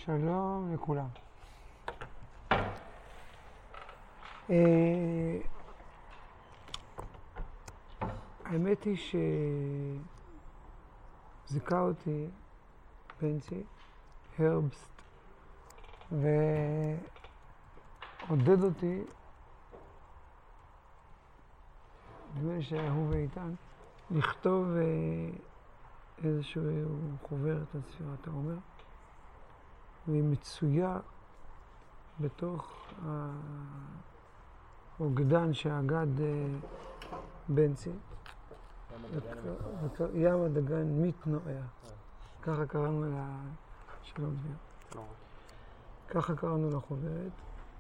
שלום לכולם. האמת היא שזיכה אותי בנצי, הרבסט, ועודד אותי, נדמה לי שהוא ואיתן, לכתוב איזשהו חוברת על ספירת העומר, והיא מצויה בתוך האוגדן שהאגד בנצי, ים הדגן מתנועע. ככה קראנו שלום דביר. ככה קראנו לחוברת,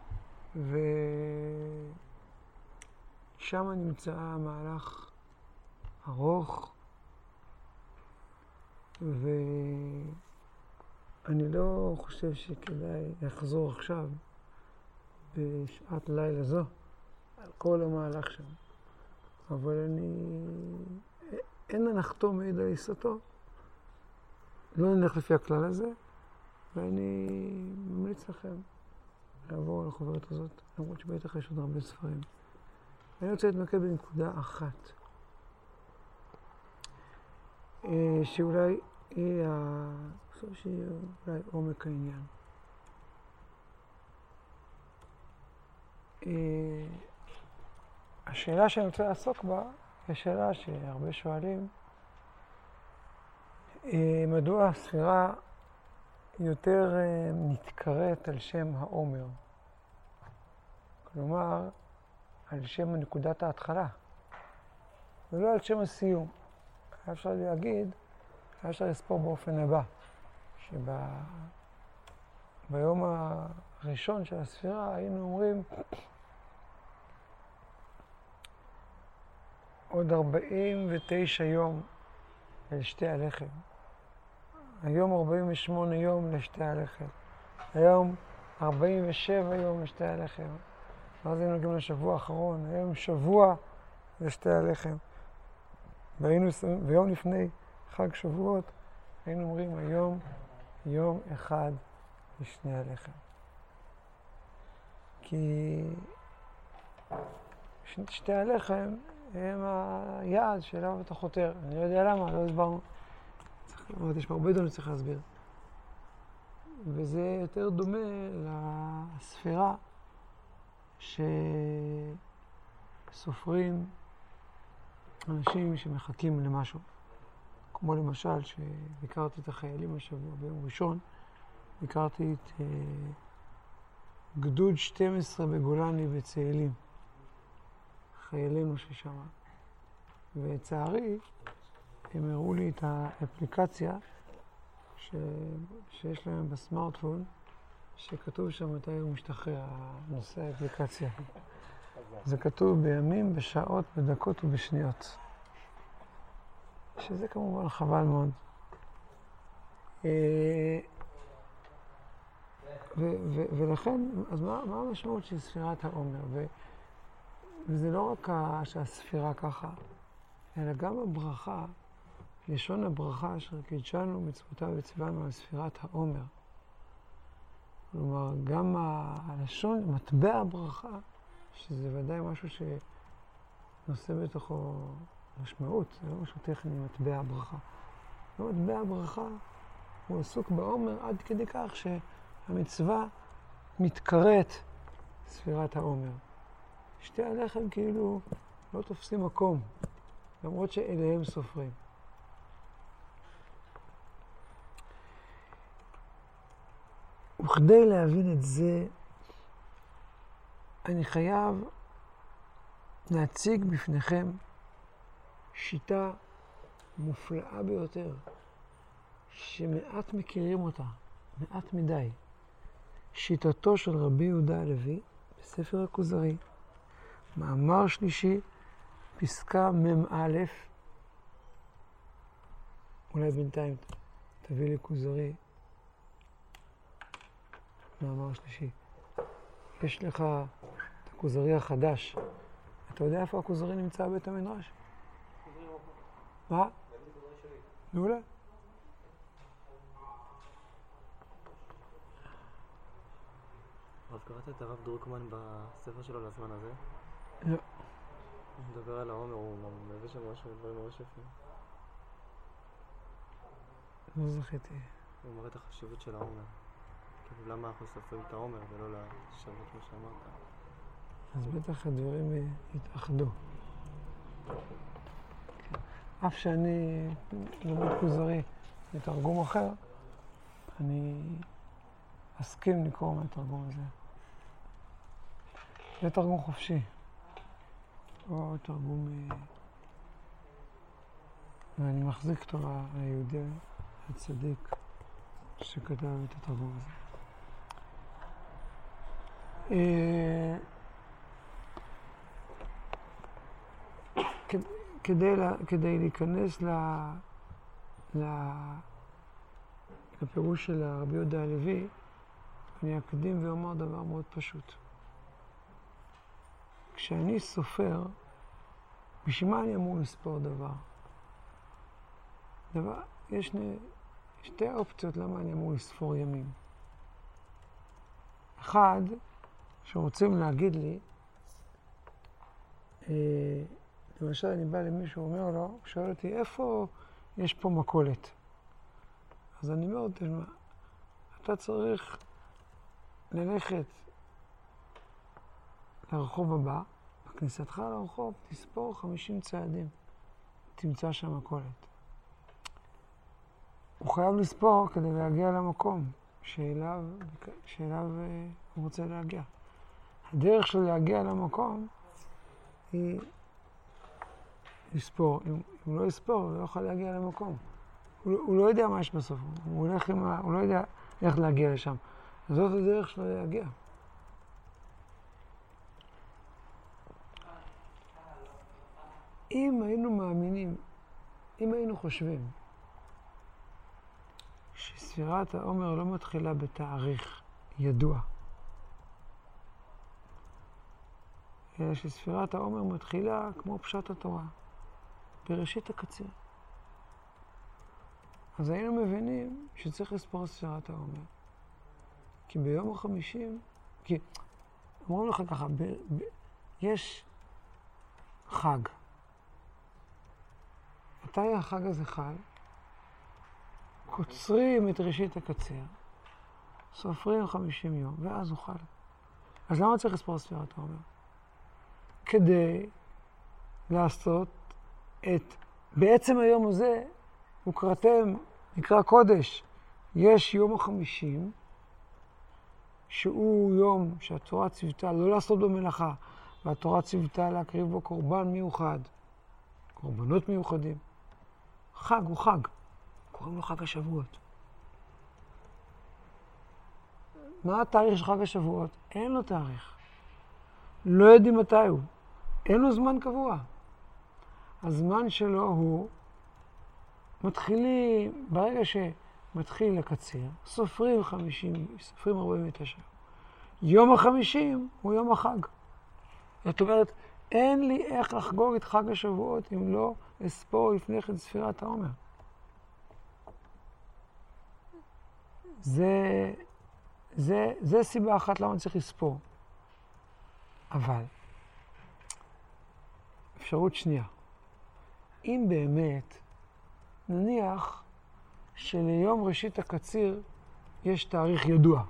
ושם נמצא מהלך ארוך, ואני לא חושב שכדאי לחזור עכשיו בשעת לילה זו על כל המהלך שם, אבל אין הנחתו מעיד על עיסתו. לא נלך לפי הכלל הזה, ואני ממליץ לכם לעבור על החוברת הזאת, למרות שבטח יש עוד הרבה ספרים. אני רוצה להתמקד בנקודה אחת, שאולי היא אולי עומק העניין. השאלה שאני רוצה לעסוק בה היא שאלה שהרבה שואלים, מדוע הספירה יותר מתקראת על שם העומר? כלומר, על שם נקודת ההתחלה, ולא על שם הסיום. היה אפשר להגיד, היה אפשר לספור באופן הבא, שביום הראשון של הספירה היינו אומרים עוד 49 יום לשתי הלחם. היום 48 יום לשתי הלחם. היום 47 יום לשתי הלחם. ואז היינו גם לשבוע האחרון, היום שבוע לשתי הלחם. ויום לפני חג שבועות היינו אומרים היום יום אחד לשני הלחם. כי שתי הלחם הם היעד שאליו אתה חותר. אני לא יודע למה, לא הסברנו. יש פה הרבה דברים שצריך להסביר. וזה יותר דומה לספירה שסופרים אנשים שמחכים למשהו. כמו למשל, שביקרתי את החיילים השבוע ביום ראשון, ביקרתי את גדוד 12 בגולני בצאלים, חיילינו ששם. ולצערי, הם הראו לי את האפליקציה שיש להם בסמארטפון, שכתוב שם מתי הוא משתחרר, נושא האפליקציה. זה כתוב בימים, בשעות, בדקות ובשניות. שזה כמובן חבל מאוד. ולכן, אז מה המשמעות של ספירת העומר? וזה לא רק שהספירה ככה, אלא גם הברכה, לשון הברכה אשר קידשנו מצוותיו וציוונו על ספירת העומר. כלומר, גם הלשון, מטבע הברכה, שזה ודאי משהו שנושא בתוכו משמעות, זה לא משהו טכני, מטבע הברכה. מטבע הברכה הוא עסוק בעומר עד כדי כך שהמצווה מתקראת ספירת העומר. שתי הלחם כאילו לא תופסים מקום, למרות שאליהם סופרים. וכדי להבין את זה, אני חייב להציג בפניכם שיטה מופלאה ביותר, שמעט מכירים אותה, מעט מדי. שיטתו של רבי יהודה הלוי בספר הכוזרי, מאמר שלישי, פסקה מ"א, אולי בינתיים תביא לי כוזרי, מאמר שלישי. יש לך את הכוזרי החדש. אתה יודע איפה הכוזרי נמצא בבית המדרש? מה? מעולה. קראת את הרב דרוקמן בספר שלו לזמן הזה? לא. הוא מדבר על העומר, הוא מביא שם משהו, דברים ממש יפים. לא זכיתי. הוא מראה את החשיבות של העומר. כאילו למה אנחנו סופרים את העומר ולא לשבות כמו שאמרת. אז בטח הדברים יתאחדו. אף שאני לומד כוזרי מתרגום אחר, אני אסכים לקרוא מהתרגום הזה. זה תרגום חופשי. או תרגום... ואני מחזיק אותו היהודי הצדיק שכתב את התרגום הזה. כדי להיכנס לפירוש של רבי יהודה הלוי, אני אקדים ואומר דבר מאוד פשוט. כשאני סופר, בשביל מה אני אמור לספור דבר? יש שתי אופציות למה אני אמור לספור ימים. אחד, שרוצים להגיד לי, למשל אני בא למישהו ואומר לו, הוא שואל אותי, איפה יש פה מכולת? אז אני אומר, תשמע, אתה צריך ללכת לרחוב הבא, בכניסתך לרחוב, תספור 50 צעדים, תמצא שם מכולת. הוא חייב לספור כדי להגיע למקום שאליו הוא רוצה להגיע. הדרך שלו להגיע למקום היא לספור. אם הוא לא יספור, הוא לא יוכל להגיע למקום. הוא לא יודע מה יש בסוף, הוא לא יודע איך להגיע לשם. אז זאת הדרך שלו להגיע. אם היינו מאמינים, אם היינו חושבים שספירת העומר לא מתחילה בתאריך ידוע, אלא שספירת העומר מתחילה כמו פשט התורה, בראשית הקציר. אז היינו מבינים שצריך לספור ספירת העומר. כי ביום ה-50, כי אמרו לך ככה, יש חג. מתי החג הזה חל? קוצרים את ראשית הקציר, סופרים 50 יום, ואז הוא חל. אז למה צריך לספור ספירת העומר? כדי לעשות בעצם היום הזה, וקראתם, נקרא קודש, יש יום ה-50, שהוא יום שהתורה ציוותה לא לעשות בו מלאכה, והתורה ציוותה להקריב בו קורבן מיוחד, קורבנות מיוחדים. חג הוא חג, קוראים לו חג השבועות. מה התאריך של חג השבועות? אין לו תאריך. לא יודעים מתי הוא. אין לו זמן קבוע. הזמן שלו הוא מתחילים, ברגע שמתחיל הקציר, סופרים 49. יום ה-50 הוא יום החג. זאת אומרת, אין לי איך לחגוג את חג השבועות אם לא אספור לפני כן ספירת העומר. זה סיבה אחת למה צריך לספור. אבל, אפשרות שנייה. אם באמת, נניח שליום ראשית הקציר יש תאריך ידוע.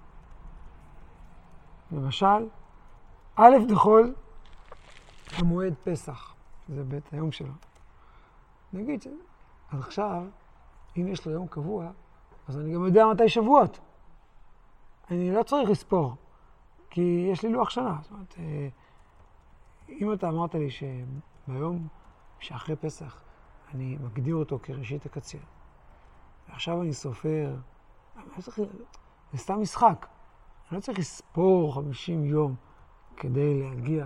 למשל, א' דחול, המועד פסח. זה בית היום שלו. נגיד, אז עכשיו, אם יש לו יום קבוע, אז אני גם יודע מתי שבועות. אני לא צריך לספור, כי יש לי לוח שנה. זאת אומרת, אם אתה אמרת לי שביום שאחרי פסח אני מגדיר אותו כראשית הקציר, ועכשיו אני סופר, זה סתם משחק. אני לא צריך לספור 50 יום כדי להגיע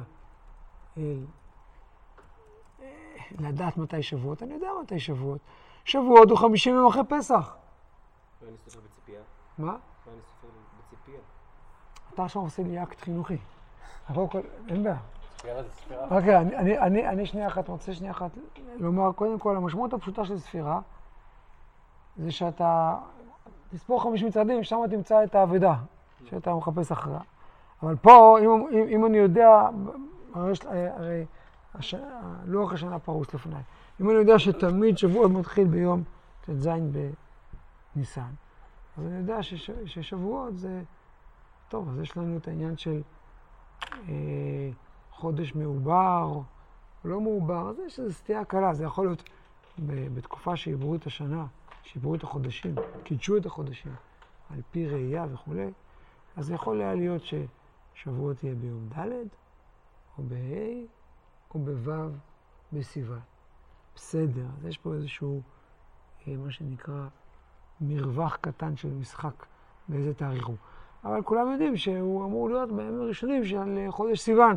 לדעת מתי שבועות. אני יודע מתי שבועות. שבועות הוא 50 יום אחרי פסח. לא אני סופר בציפייה. מה? לא אני סופר בציפייה. אתה עכשיו עושה לי אקט חינוכי. אין בעיה. ספירה זה ספירה. אוקיי, אני רוצה שנייה אחת לומר, קודם כל, המשמעות הפשוטה של ספירה, זה שאתה תספור 50 צעדים, ושם תמצא את האבדה שאתה מחפש אחריה. אבל פה, אם אני יודע, הרי לוח השנה פרוס לפניי. אם אני יודע שתמיד שבועות מתחיל ביום ט"ז בניסן, אז אני יודע ששבועות זה טוב, אז יש לנו את העניין של חודש מעובר או לא מעובר, אז יש איזו סטייה קלה, זה יכול להיות בתקופה שעברו את השנה, שעברו את החודשים, קידשו את החודשים, על פי ראייה וכו', אז זה יכול להיות ששבועות יהיה ביום ד' או בה' או בו' בסיוון. בסדר, אז יש פה איזשהו, מה שנקרא, מרווח קטן של משחק באיזה תאריך הוא. אבל כולם יודעים שהוא אמור להיות בימים הראשונים של חודש סיוון.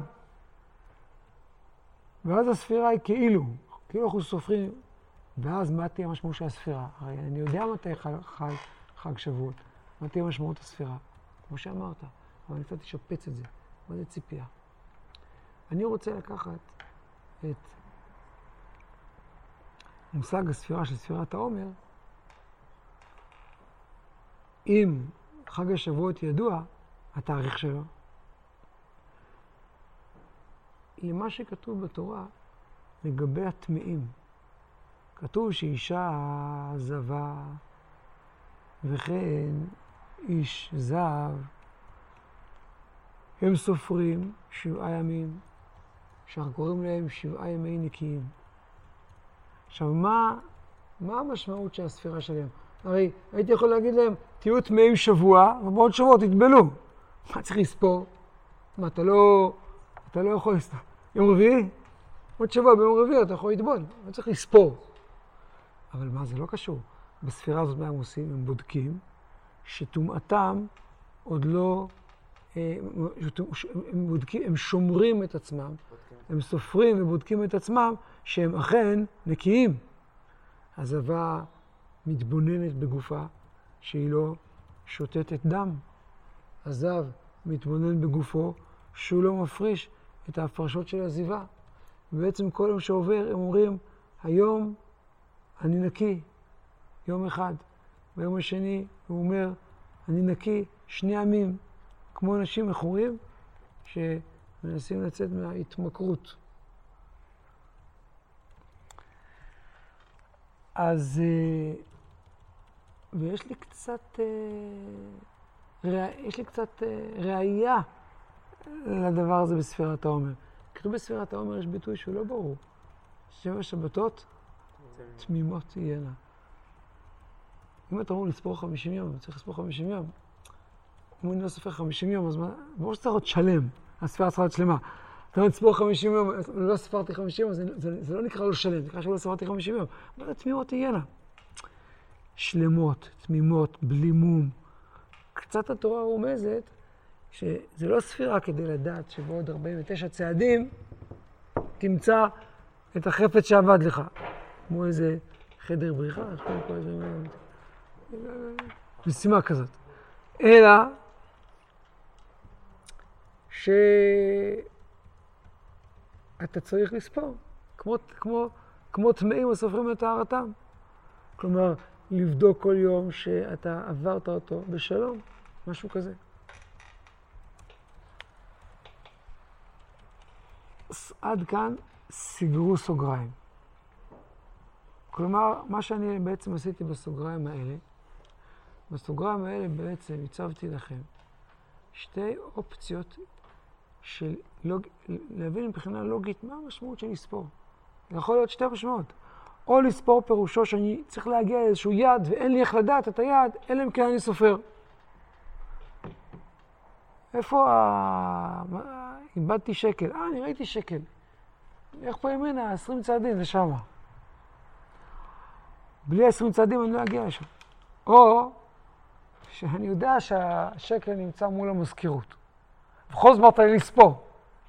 ואז הספירה היא כאילו אנחנו סופרים, ואז מה תהיה המשמעות של הספירה? הרי אני יודע מתי חג שבועות, מה תהיה משמעות הספירה, כמו שאמרת, אבל אני קצת אשפץ את זה. מה זה ציפייה? אני רוצה לקחת את מושג הספירה של ספירת העומר, אם חג השבועות ידוע, התאריך שלו, למה שכתוב בתורה לגבי הטמאים. כתוב שאישה זבה וכן איש זב, הם סופרים 7 ימים, שאנחנו קוראים להם 7 ימי נקיים. עכשיו, מה המשמעות של הספירה שלהם? הרי הייתי יכול להגיד להם, תהיו טמאים שבוע, ובעוד שבוע תטבלו. מה צריך לספור? מה, אתה לא יכול לספור. יום רביעי? עוד שבוע ביום רביעי אתה יכול לטבול. לא צריך לספור. אבל מה, זה לא קשור. בספירה הזאת מה הם עושים? הם בודקים שטומאתם עוד לא... הם שומרים את עצמם. הם סופרים ובודקים את עצמם שהם אכן נקיים. הזבה מתבוננת בגופה שהיא לא שותתת דם. הזב מתבונן בגופו שהוא לא מפריש את ההפרשות של הזיווה. ובעצם כל יום שעובר הם אומרים, היום אני נקי, יום אחד. ביום השני הוא אומר, אני נקי 2 ימים, כמו אנשים מכורים שמנסים לצאת מההתמכרות. אז, ויש לי קצת ראייה לדבר הזה בספירת העומר. כתוב בספירת העומר יש ביטוי שהוא לא ברור. 7 שבתות תמימות תהיינה. אם אתה אומר לספור 50 יום, צריך לספור 50 יום. אם אני לא סופר 50 יום, אז ברור שצריך להיות שלם. הספירה צריכה להיות שלמה. אתה אומר לספור 50 יום, לא ספרתי 50 יום, זה לא נקרא לו שלם, זה נקרא שלא ספרתי 50 יום. אבל תמימות תהיינה. שלמות, תמימות, בלי מום. קצת התורה רומזת שזה לא ספירה כדי לדעת שבעוד 49 צעדים תמצא את החפץ שעבד לך. כמו איזה חדר בריחה, משימה כזאת. אלא שאתה צריך לספור, כמו טמאים הסופרים את טהרתם. כלומר, לבדוק כל יום שאתה עברת אותו בשלום, משהו כזה. עד כאן סגרו סוגריים. כלומר, מה שאני בעצם עשיתי בסוגריים האלה בעצם הצבתי לכם 2 אופציות של להבין מבחינה לוגית מה המשמעות של לספור. זה יכול להיות 2 משמעות. או לספור פירושו שאני צריך להגיע לאיזשהו יד ואין לי איך לדעת את היד, אלא אם כן אני סופר. איפה איבדתי שקל? אני ראיתי שקל. איך פה ימינה? 20 צעדים, זה שמה. בלי 20 צעדים אני לא אגיע לשם. או שאני יודע שהשקל נמצא מול המזכירות. בכל זאת אמרת לי לספור.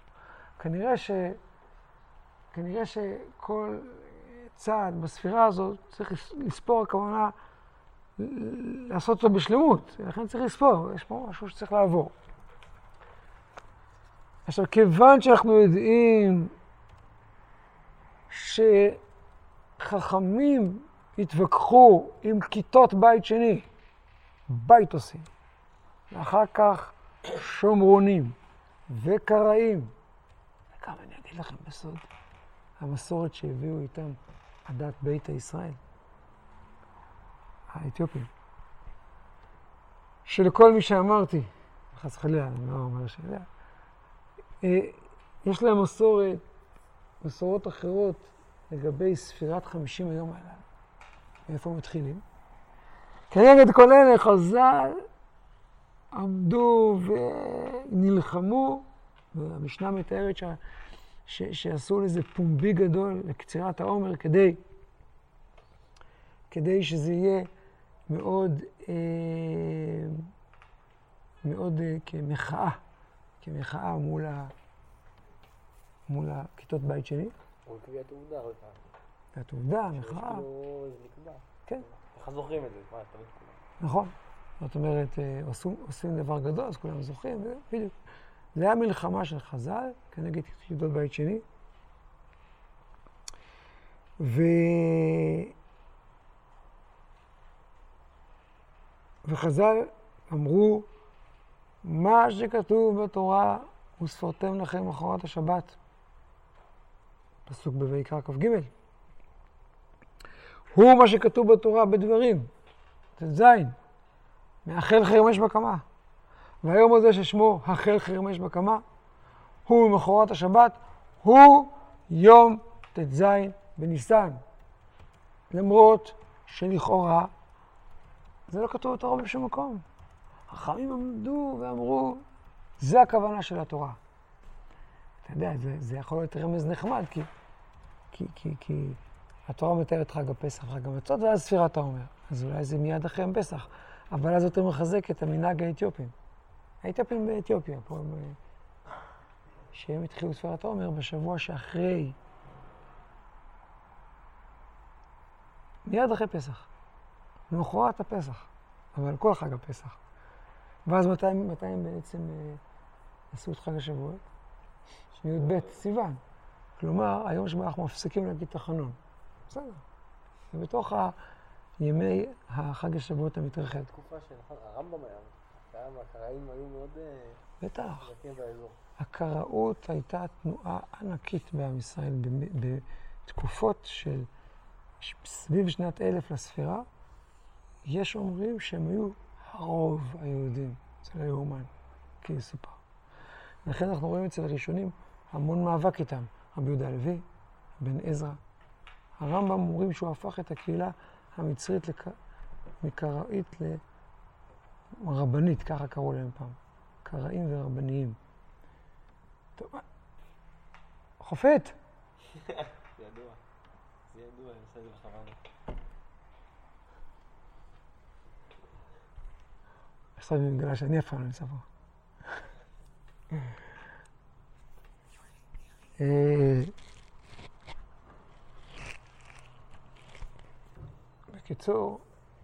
כנראה שכל צעד בספירה הזאת צריך לספור, הכוונה לעשות אותו בשלמות. לכן צריך לספור, יש פה משהו שצריך לעבור. עכשיו, כיוון שאנחנו יודעים שחכמים התווכחו עם כיתות בית שני, בית עושים, ואחר כך שומרונים, וקראים. וגם אני אגיד לכם בסוד, המסורת שהביאו איתם עדת בית ישראל, האתיופים, שלכל מי שאמרתי, חס וחלילה, אני לא אומר שאלה, יש להם מסורות אחרות לגבי ספירת 50 היום הללו. מאיפה מתחילים? כנגד כל אלה חז"ל עמדו ונלחמו, והמשנה מתארת שעשו לזה פומבי גדול לקצירת העומר כדי שזה יהיה מאוד כמחאה מול הכיתות בית שני. או קביעת עובדה, הרבה פעמים. קביעת עובדה, מחאה. זה נקבע. כן. איך זוכרים את זה? מה, תמיד כולם. נכון. זאת אומרת, עושים דבר גדול, אז כולם זוכרים, בדיוק. זה היה מלחמה של חז"ל כנגד כיתות בית שני. וחז"ל אמרו, מה שכתוב בתורה וספרתם לכם אחרת השבת. פסוק בויקרא כ"ג. הוא מה שכתוב בתורה בדברים, ט"ז, מאחל חרמש בקמה. והיום הזה ששמו החל חרמש בקמה, הוא ממחרת השבת, הוא יום ט"ז בניסן. למרות שלכאורה זה לא כתוב בתורה בשום מקום. החכמים עמדו ואמרו, זה הכוונה של התורה. אתה יודע, זה יכול להיות רמז נחמד, כי התורה מתארת חג הפסח, חג המצות, ואז ספירת העומר. אז אולי זה מיד אחרי הפסח. אבל אז יותר מחזק את המנהג האתיופים. האתיופים באתיופיה, פה שהם התחילו ספירת העומר בשבוע שאחרי, מיד אחרי פסח. למחרת הפסח, אבל כל חג הפסח. ואז מתי הם בעצם עשו את חג השבועות? י"ב סיוון. כלומר, היום שבו אנחנו מפסיקים להגיד תחנון. בסדר. ובתוך ימי החג השבועות המתרחב. תקופה הרמב"ם היה, הקראים היו מאוד... בטח. הקראות הייתה תנועה ענקית בעם ישראל בתקופות של סביב שנת 1000 לספירה. יש אומרים שהם היו הרוב היהודים, אצל היהומן, כי יסופר. לכן אנחנו רואים אצל הראשונים המון מאבק איתם. רבי יהודה הלוי, בן עזרא. הרמב"ם אומרים שהוא הפך את הקהילה המצרית מקראית לרבנית, ככה קראו להם פעם. קראים ורבניים. טוב, חופט. זה ידוע. זה ידוע, אני עושה את זה בכוונה. עכשיו אני מגלה שאני אף פעם לא נמצא פה. בקיצור,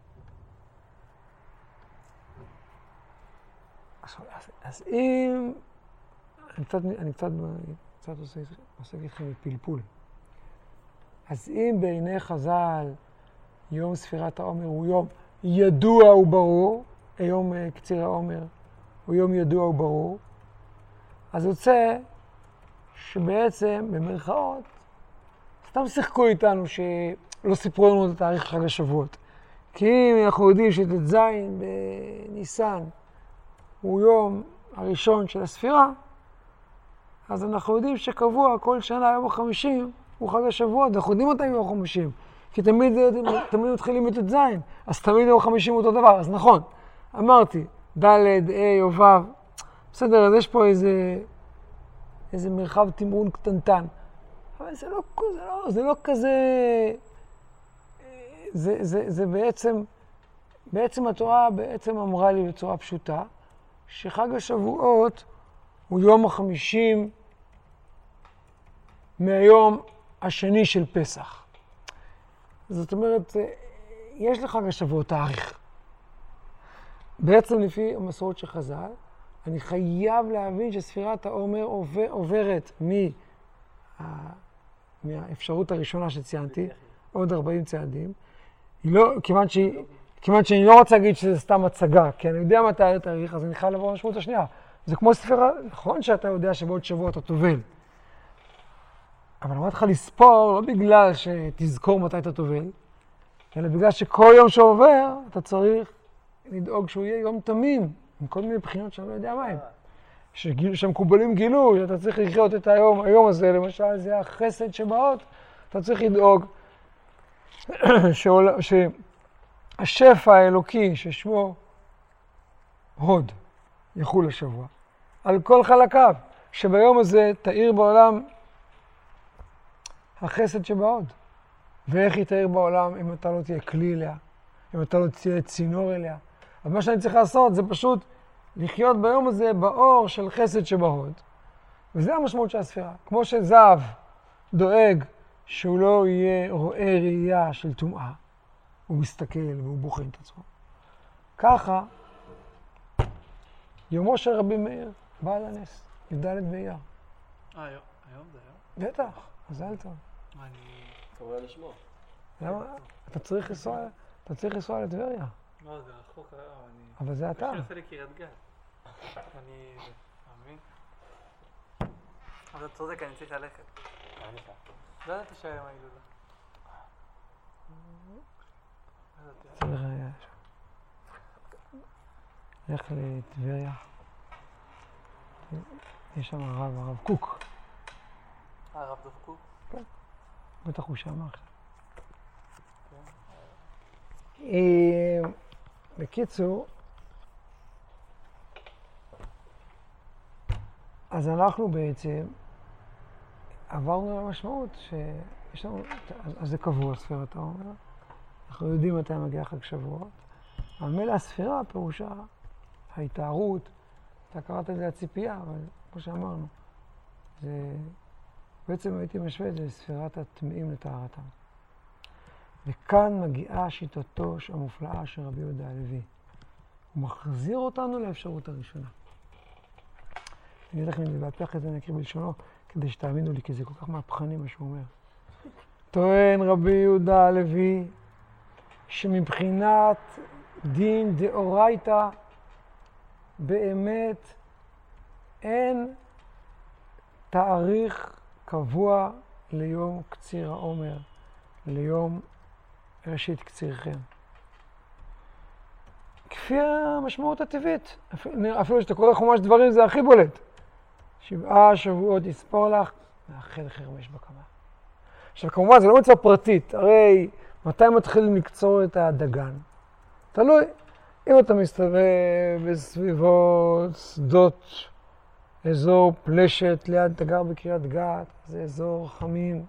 אז אם אני קצת עוסק איתכם בפלפול, אז אם בעיני חז"ל יום ספירת העומר הוא יום ידוע וברור, היום קציר העומר הוא יום ידוע וברור, אז יוצא שבעצם במרכאות סתם שיחקו איתנו שלא סיפרו לנו את התאריך חג השבועות. כי אם אנחנו יודעים שט"ז בניסן הוא יום הראשון של הספירה, אז אנחנו יודעים שקבוע כל שנה יום ה-50 הוא חג השבועות, אנחנו יודעים מתי יום ה-50, כי תמיד מתחילים בט"ז, אז תמיד יום ה-50 הוא אותו דבר, אז נכון, אמרתי, ד', ה' או ו', בסדר, אז יש פה איזה מרחב תמרון קטנטן, אבל זה לא כזה, זה בעצם התורה בעצם אמרה לי בצורה פשוטה, שחג השבועות הוא יום ה-50 מהיום השני של פסח. זאת אומרת, יש לחג השבועות תאריך. בעצם לפי המסורת של חז"ל, אני חייב להבין שספירת העומר עוברת מהאפשרות הראשונה שציינתי, עוד 40 צעדים. כיוון שאני לא רוצה להגיד שזה סתם הצגה, כי אני יודע מתי התאריך, אז אני חייב לבוא למשמעות השנייה. זה כמו ספירה, נכון שאתה יודע שבעוד שבוע אתה טובל. אבל אמרתי לך לספור לא בגלל שתזכור מתי אתה טובל, אלא בגלל שכל יום שעובר אתה צריך לדאוג שהוא יהיה יום תמים, עם כל מיני בחינות שאני לא יודע מה הם. שהמקובלים גילו, שאתה צריך לחיות את היום הזה, למשל זה החסד שבאות, אתה צריך לדאוג שהשפע האלוקי ששמו הוד יחול השבוע, על כל חלקיו, שביום הזה תאיר בעולם החסד שבהוד. ואיך היא תאיר בעולם אם אתה לא תהיה כלי אליה, אם אתה לא תהיה צינור אליה. אבל מה שאני צריך לעשות זה פשוט לחיות ביום הזה באור של חסד שבהוד. וזה המשמעות של הספירה. כמו שזהב דואג שהוא לא יהיה רואה ראייה של טומאה, הוא מסתכל והוא בוחן את עצמו. ככה, יומו של רבי מאיר, בעל הנס, י"ד באייר. היום זה היום? בטח, מזל טוב. אני... קורא לשמו. למה? אתה צריך לנסוע לטבריה. לא, זה רחוק היום, אני... אבל זה אתה. אני עושה לי קריית גת. אני... מאמין? אבל אתה צודק, אני צריך ללכת. לא ידעתי שהיום ההילולה. צריך לך לטבריה. יש שם הרב קוק. הרב דב קוק? כן. בטח הוא שם עכשיו. בקיצור, אז אנחנו בעצם עברנו למשמעות שיש לנו, אז זה קבוע ספירת העומר, אנחנו יודעים מתי מגיע חג שבועות, אבל מילא הספירה פירושה ההתארות, אתה קראת את זה הציפייה, אבל כמו שאמרנו, זה בעצם הייתי משווה את זה לספירת הטמאים לטהרתם. וכאן מגיעה שיטתו המופלאה של רבי יהודה הלוי. הוא מחזיר אותנו לאפשרות הראשונה. אני אגיד לכם, אני בהפך את זה, אני אקריא בלשונו, כדי שתאמינו לי, כי זה כל כך מהפכני מה שהוא אומר. טוען רבי יהודה הלוי, שמבחינת דין דאורייתא, באמת אין תאריך קבוע ליום קציר העומר, ליום ראשית קצירכם. כפי המשמעות הטבעית, אפילו שאתה קורא חומש דברים זה הכי בולט. 7 שבועות יספור לך, מאחל חרמש בקמה. עכשיו כמובן זה לא מצווה פרטית, הרי מתי מתחילים לקצור את הדגן? תלוי, אם אתה מסתובב בסביבות שדות, אזור פלשת ליד, אתה גר בקריית גת, זה אזור חמים,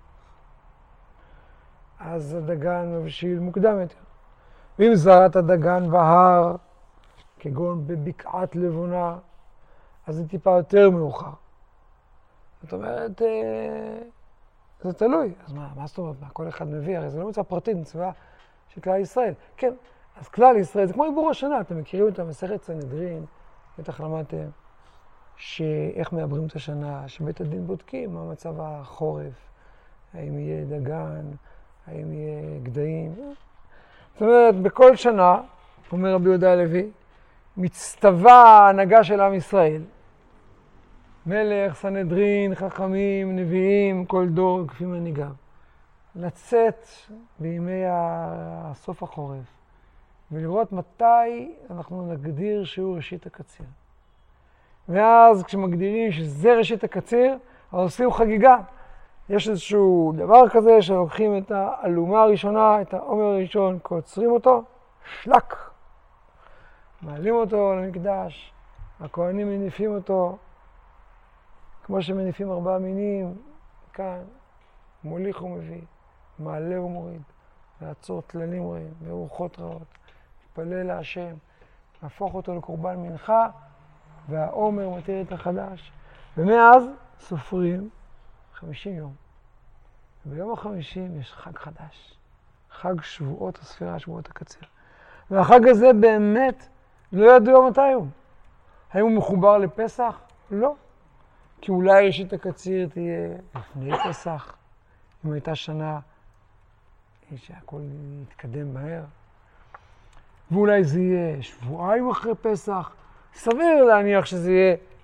אז הדגן מבשיל מוקדם יותר. ואם זרעת הדגן בהר, כגון בבקעת לבונה, אז זה טיפה יותר מאוחר. זאת אומרת, זה תלוי. אז מה זאת אומרת? כל אחד מביא, הרי זה לא מצווה פרטית, מצווה של כלל ישראל. כן, אז כלל ישראל, זה כמו עיבור השנה, אתם מכירים את המסכת סנהדרין, בטח למדתם, שאיך מעברים את השנה, שבית הדין בודקים מה מצב החורף, האם יהיה דגן, האם יהיה גדיים. זאת אומרת, בכל שנה, אומר רבי יהודה הלוי, מצטווה ההנהגה של עם ישראל. מלך, סנהדרין, חכמים, נביאים, כל דור כפי מנהיגיו. לצאת בימי סוף החורף, ולראות מתי אנחנו נגדיר שהוא ראשית הקציר. ואז כשמגדירים שזה ראשית הקציר, אז עושים חגיגה. יש איזשהו דבר כזה שלוקחים את האלומה הראשונה, את העומר הראשון, קוצרים אותו, שלק. מעלים אותו למקדש, הכהנים מניפים אותו, כמו שמניפים 4 מינים, כאן, מוליך ומביא, מעלה ומוריד, לעצור תללים רעים, ורוחות רעות, להתפלל להשם, להפוך אותו לקורבן מנחה, והעומר מתיר את החדש. ומאז סופרים 50 יום. וביום ה-50 יש חג חדש. חג שבועות הספירה, שבועות הקציר. והחג הזה באמת לא ידוע מתי הוא. האם הוא מחובר לפסח? לא. כי אולי ראשית הקציר תהיה לפני פסח, אם הייתה שנה שהכל יתקדם מהר. ואולי זה יהיה שבועיים אחרי פסח. סביר להניח שזה יהיה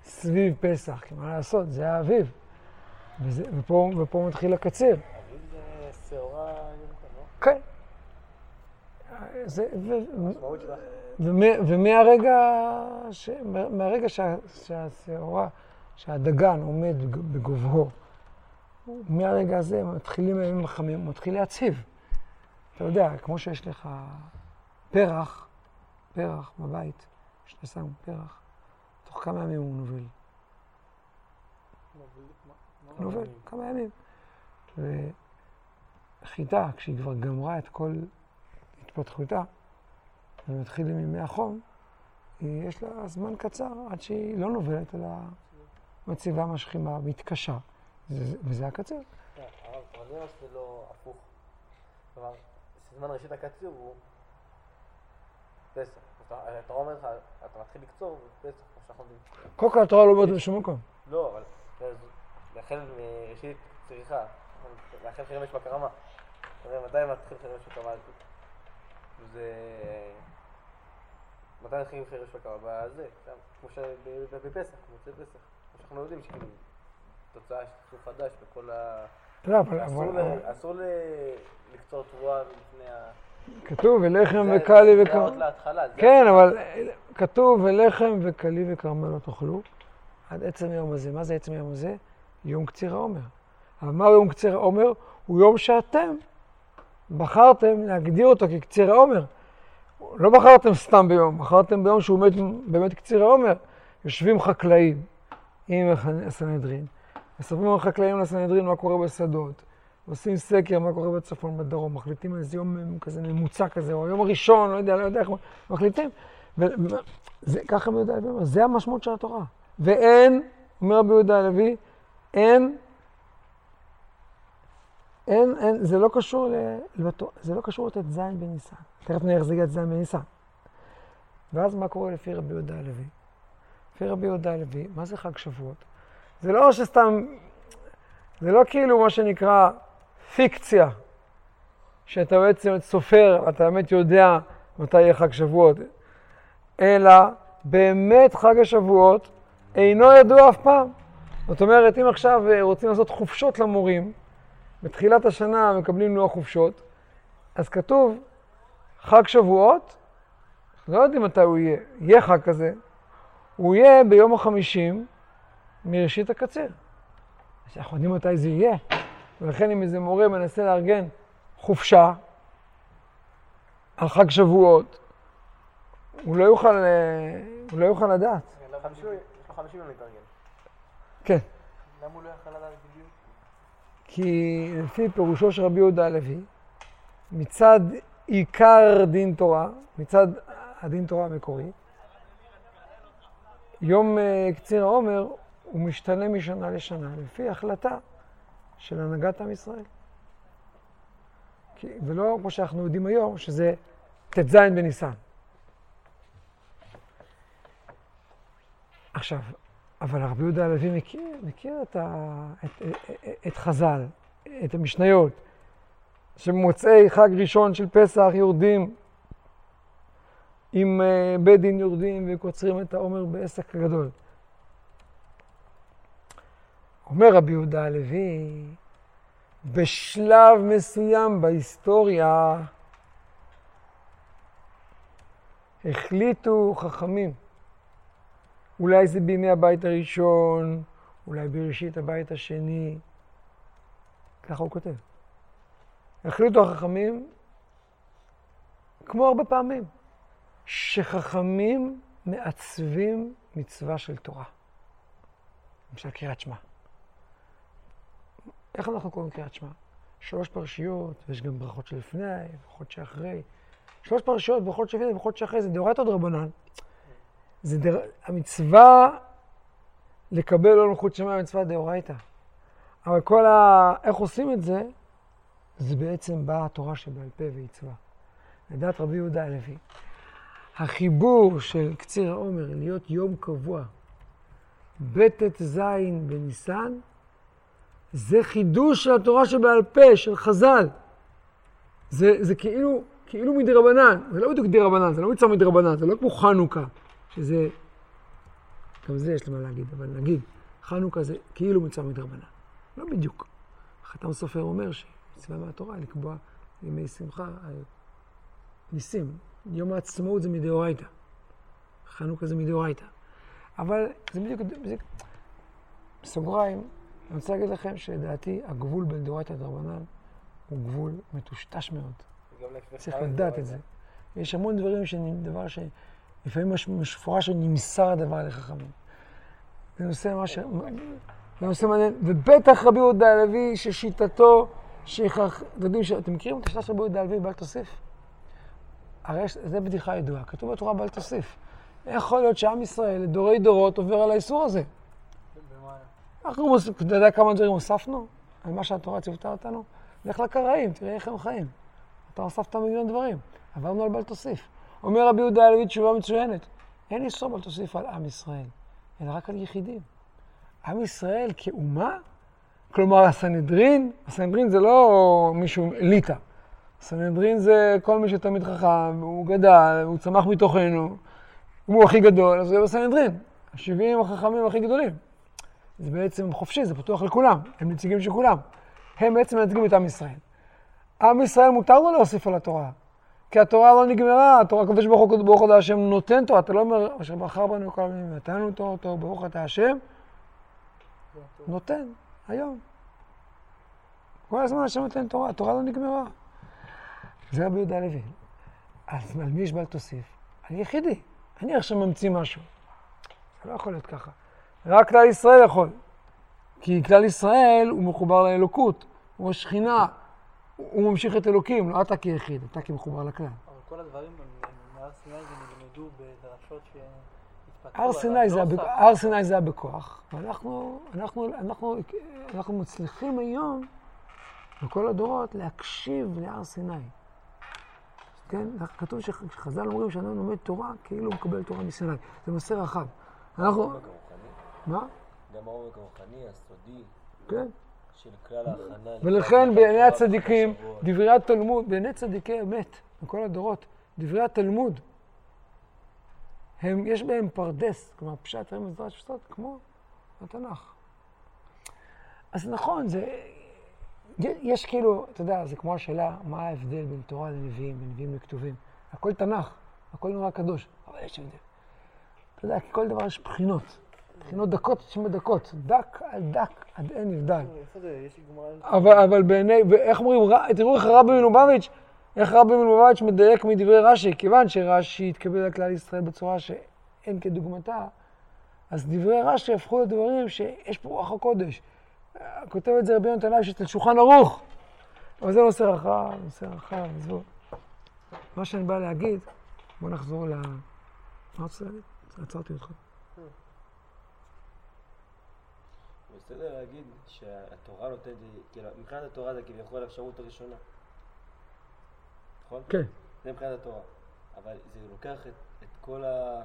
סביב פסח, כי מה לעשות, זה האביב. ופה מתחיל הקציר. אביב זה שעורה, לא? כן. המשמעות שלה. ומהרגע שהשעורה, שהדגן עומד בגובהו, מהרגע הזה מתחילים הימים החמים, הוא מתחיל להציב. אתה יודע, כמו שיש לך פרח בבית, שאתה שם פרח, תוך כמה ימים הוא נובל. נובל, כמה ימים. וחיטה, כשהיא כבר גמרה את כל התפתחותה, ומתחילים ימי החום, יש לה זמן קצר עד שהיא לא נובלת, אלא מציבה משכימה, מתקשה. וזה הקציר. הרב, אבל נראה שזה לא הפוך. כלומר, זמן ראשית הקציר הוא פסח. אתה אומר לך, אתה מתחיל לקצור, פסח, כמו שאנחנו יודעים. כל כך התורה לא אומרת בשום מקום. לא, אבל לאחל מראשית צריכה, לאחל חרמש בקרמה. מתי מתחיל חרמש בקרמה? זה... מתי מתחילים חרמש בקרמה? בזה, כמו שבפסח, כמו יוצא פסח. כמו שאנחנו יודעים שכאילו תוצאה של סוף חדש בכל ה... אסור לקצור תבואה לפני ה... כתוב, ולחם וקלי וכרמל. זה עוד להתחלה. כן, אבל כתוב, ולחם וקלי וכרמל לא תאכלו עד עצם יום הזה. מה זה עצם יום הזה? יום קציר העומר. אבל מה יום קציר העומר? הוא יום שאתם בחרתם להגדיר אותו כקציר העומר. לא בחרתם סתם ביום, בחרתם ביום שהוא באמת קציר העומר. יושבים חקלאים עם הסנהדרין, מספרים החקלאים לסנהדרין מה קורה בשדות, עושים סקר מה קורה בצפון, בדרום, מחליטים איזה יום כזה ממוצע כזה, או היום הראשון, לא יודע איך מחליטים. ככה רבי יהודה הלוי אומר, זה המשמעות של התורה. ואין, אומר רבי יהודה הלוי, זה לא קשור לתת זין בניסן. תכף נראה איך זה יהיה זין בניסן. ואז מה קורה לפי רבי יהודה הלוי? לפי רבי יהודה הלוי, מה זה חג שבועות? זה לא שסתם, זה לא כאילו מה שנקרא פיקציה, שאתה בעצם סופר, אתה באמת יודע מתי יהיה חג שבועות, אלא באמת חג השבועות אינו ידוע אף פעם. זאת אומרת, אם עכשיו רוצים לעשות חופשות למורים, בתחילת השנה מקבלים לוח חופשות, אז כתוב חג שבועות, לא יודעים מתי הוא יהיה חג כזה, הוא יהיה ביום ה-50 מראשית הקציר. אז אנחנו יודעים מתי זה יהיה. ולכן אם איזה מורה מנסה לארגן חופשה על חג שבועות, הוא לא יוכל לדעת. יש לו 50 יום להתארגן. כן. למה הוא לא יוכל לדעת בדיוק? כי לפי פירושו של רבי יהודה הלוי, מצד עיקר דין תורה, מצד הדין תורה המקורי, יום קציר העומר הוא משתנה משנה לשנה, לפי החלטה של הנהגת עם ישראל. ולא כמו שאנחנו יודעים היום, שזה ט"ז בניסן. עכשיו, אבל רבי יהודה הלוי מכיר את חז"ל, את המשניות, שמוצאי חג ראשון של פסח יורדים, עם בית דין יורדים וקוצרים את העומר בעסק הגדול. אומר רבי יהודה הלוי, בשלב מסוים בהיסטוריה החליטו חכמים, אולי זה בימי הבית הראשון, אולי בראשית הבית השני, ככה הוא כותב. החליטו החכמים, כמו הרבה פעמים, שחכמים מעצבים מצווה של תורה. למשל קריאת שמע. איך אנחנו קוראים קריאת שמע? 3 פרשיות, ויש גם ברכות שלפני, ברכות שאחרי. 3 פרשיות, ברכות שלפני, ברכות שאחרי, זה דאורייתא דרבנן. המצווה לקבל עול מלכות שמיים מצווה דאורייתא. אבל איך עושים את זה, זה בעצם באה התורה שבעל פה ועיצבה. לדעת רבי יהודה הלוי, החיבור של קציר העומר להיות יום קבוע, בט"ז בניסן, זה חידוש של התורה שבעל פה, של חז"ל. זה כאילו מדרבנן, זה לא בדיוק דרבנן, זה לא מצווה מדרבנן, זה לא כמו חנוכה, שזה גם זה יש למה להגיד, אבל נגיד, חנוכה זה כאילו מצווה מדרבנן. לא בדיוק. החתם סופר אומר שמצווה מהתורה לקבוע ימי שמחה על ניסים. יום העצמאות זה מדאורייתא. חנוכה זה מדאורייתא. אבל זה בדיוק, בסוגריים, אני רוצה להגיד לכם שלדעתי הגבול בין דאורייתא לדרבנן הוא גבול מטושטש מאוד. צריך לדעת את זה. יש המון דברים דבר שלפעמים מפורש שנמסר הדבר לחכמים. זה נושא מעניין, ובטח רבי יהודה הלוי ששיטתו, אתם מכירים את השיטה של רבי יהודה הלוי בעל תוסף? הרי זה בדיחה ידועה, כתוב בתורה בעל תוסף. יכול להיות שעם ישראל לדורי דורות עובר על האיסור הזה? אתה יודע כמה דברים הוספנו? על מה שהתורה ציוותה אותנו? לך לקראים, תראה איך הם חיים. אתה הוספת מיליון דברים, עברנו על בעל תוסיף. אומר רבי יהודה הלוי תשובה מצוינת, אין איסור בעל תוסיף על עם ישראל, אלא רק על יחידים. עם ישראל כאומה, כלומר הסנהדרין זה לא מישהו אליטה. הסנהדרין זה כל מי שתמיד חכם, הוא גדל, הוא צמח מתוכנו, הוא הכי גדול, אז זה בסנהדרין. 70 החכמים הכי גדולים. זה בעצם חופשי, זה פתוח לכולם, הם נציגים של כולם. הם בעצם מנציגים את עם ישראל. עם ישראל מותר לו להוסיף על התורה, כי התורה לא נגמרה, התורה הקדוש ברוך הוא השם נותן תורה, אתה לא אומר, אשר בחר בנו כל מיני, נתנו תורה, ברוך אתה השם, נותן, היום. כל הזמן השם נותן תורה, התורה לא נגמרה. זה רבי יהודה הלוי. אז על מי יש בעל תוסיף? על יחידי. אני עכשיו ממציא משהו. זה לא יכול להיות ככה. רק כלל ישראל יכול. כי כלל ישראל הוא מחובר לאלוקות, הוא השכינה, הוא ממשיך את אלוקים, לא אתה כיחיד, אתה כמחובר לכלל. אבל כל הדברים מהר סיני נלמדו בדרשות שהתפתחו. הר סיני זה היה בכוח, ואנחנו מצליחים היום, בכל הדורות, להקשיב להר סיני. כן? כתוב שחז"ל אומרים שאנחנו לומד תורה כאילו הוא מקבל תורה מסיני. זה נושא רחב. אנחנו... מה? גם העומק הרוחני, הסודי, כן. של כלל ההכנה. ולכן בעיני הצדיקים, דברי התלמוד, בעיני צדיקי אמת, בכל הדורות, דברי התלמוד, יש בהם פרדס, כלומר פשט רמז דרש וסוד, כמו התנ"ך. אז נכון, יש כאילו, אתה יודע, זה כמו השאלה, מה ההבדל בין תורה לנביאים, בין נביאים לכתובים. הכל תנ"ך, הכל נורא קדוש, אבל יש הבדל. אתה יודע, כי כל דבר יש בחינות. בחינות דקות, דקות, דק על דק, עד אין נבדל. אבל בעיני, ואיך אומרים, תראו איך רבי מלובביץ', מדייק מדברי רש"י, כיוון שרש"י התקבל על כלל ישראל בצורה שאין כדוגמתה, אז דברי רש"י הפכו לדברים שיש פה רוח הקודש. כותב את זה רבי יונתן לייב של שולחן ערוך. אבל זה נושא רחב, זו. מה שאני בא להגיד, בוא נחזור מה רוצה להגיד? עצרתי אותך. בסדר להגיד שהתורה נותנת, כאילו, מבחינת התורה זה כביכול האפשרות הראשונה. נכון? כן. זה מבחינת התורה. אבל זה לוקח את כל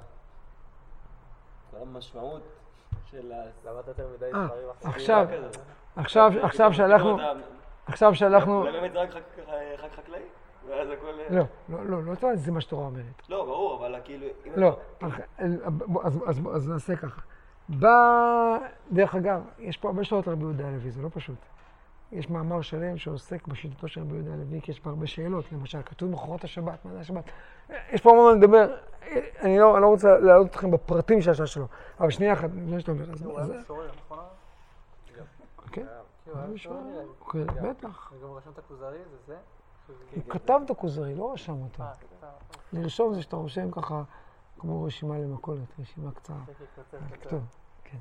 המשמעות של למה אתה יותר מדי דברים אחרים. עכשיו שהלכנו... אולי באמת זה רק חקלאי? ואז הכל... לא טוב, זה מה שתורה אומרת. לא, ברור, אבל כאילו... לא, אז נעשה ככה. דרך אגב, יש פה הרבה שאלות לרבי יהודה הלוי, זה לא פשוט. יש מאמר שלם שעוסק בשיטתו של רבי יהודה הלוי, כי יש פה הרבה שאלות, למשל, כתוב מחרת השבת, מה זה השבת? יש פה מה לדבר, אני לא רוצה להעלות אתכם בפרטים של השעה שלו, אבל שנייה אחת, מה שאתה אומר. הוא היה משורר, נכון? כן, הוא היה משורר, בטח. וגם רשם את הכוזרי, זה זה? הוא כתב את הכוזרי, לא רשם אותו. לרשום זה שאתה רושם ככה, כמו רשימה למכולת, רשימה קצרה. כתוב, כן.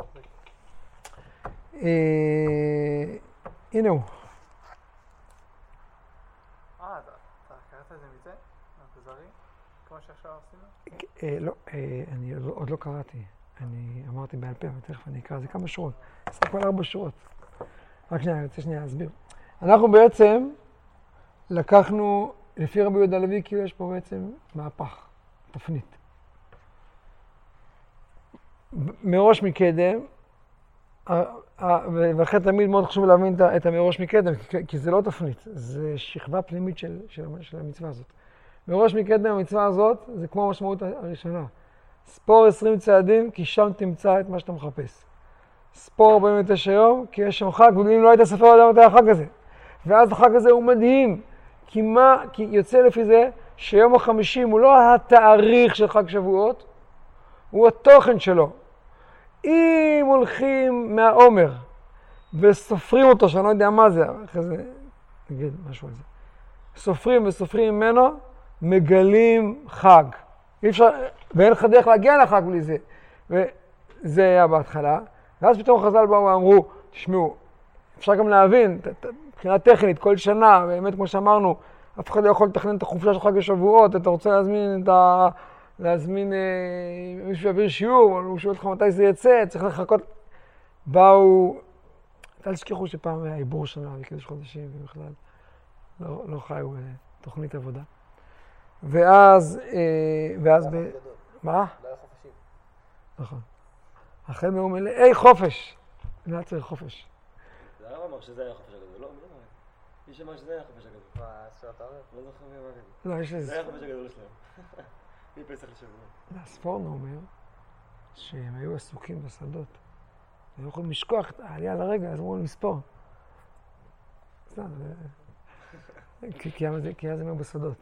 הנה הוא. אתה קראת את זה מזה? הכוזרי? כמו שעכשיו עשינו? לא, אני עוד לא קראתי. אני אמרתי בעל פה, ותכף אני אקרא, זה כמה שורות. זה כבר 4 שורות. רק שנייה, אני רוצה שנייה להסביר. אנחנו בעצם לקחנו, לפי רבי יהודה הלוי, כאילו יש פה בעצם מהפך, תפנית. מראש מקדם, ולכן תמיד מאוד חשוב להבין את המראש מקדם, כי זה לא תפנית, זה שכבה פנימית של המצווה הזאת. מראש מקדם המצווה הזאת זה כמו המשמעות הראשונה. ספור 20 צעדים, כי שם תמצא את מה שאתה מחפש. ספור 49 יום, כי יש שם חג, ואם לא היית ספר עד מתי החג הזה. ואז החג הזה הוא מדהים, כי יוצא לפי זה שיום ה-50 הוא לא התאריך של חג שבועות, הוא התוכן שלו. אם הולכים מהעומר וסופרים אותו, שאני לא יודע מה זה, אחרי זה נגיד משהו על זה. סופרים וסופרים ממנו, מגלים חג. אי אפשר, ואין לך דרך להגיע לחג בלי זה. וזה היה בהתחלה. ואז פתאום חז"ל באו ואמרו, תשמעו, אפשר גם להבין, מבחינה טכנית, כל שנה, באמת כמו שאמרנו, אף אחד לא יכול לתכנן את החופשה של חג השבועות, אתה רוצה להזמין מישהו יעביר שיעור, או מישהו אותך מתי זה יצא, צריך לחכות. באו, אל תשכחו שפעם היה עיבור שנה, וקידוש חודשים, ובכלל לא חיו תוכנית עבודה. ואז מה? לא היה חופשים. נכון. החל מהיום מלאי חופש. לא צריך חופש. זה הרב אמר שזה היה חופש הגדול, לא? מי שאמר שזה היה חופש הגדול. מה, שאתה אומר? לא זוכר מי אמר את לא, יש זה. לזה. זה היה חופש הגדול שלהם. מפסח לשבוע. הספורנו אומר שהם היו עסוקים בשדות. הם לא יכולים לשכוח את העלייה לרגע, אז אמרו להם לספור. כי אז הם היו בשדות.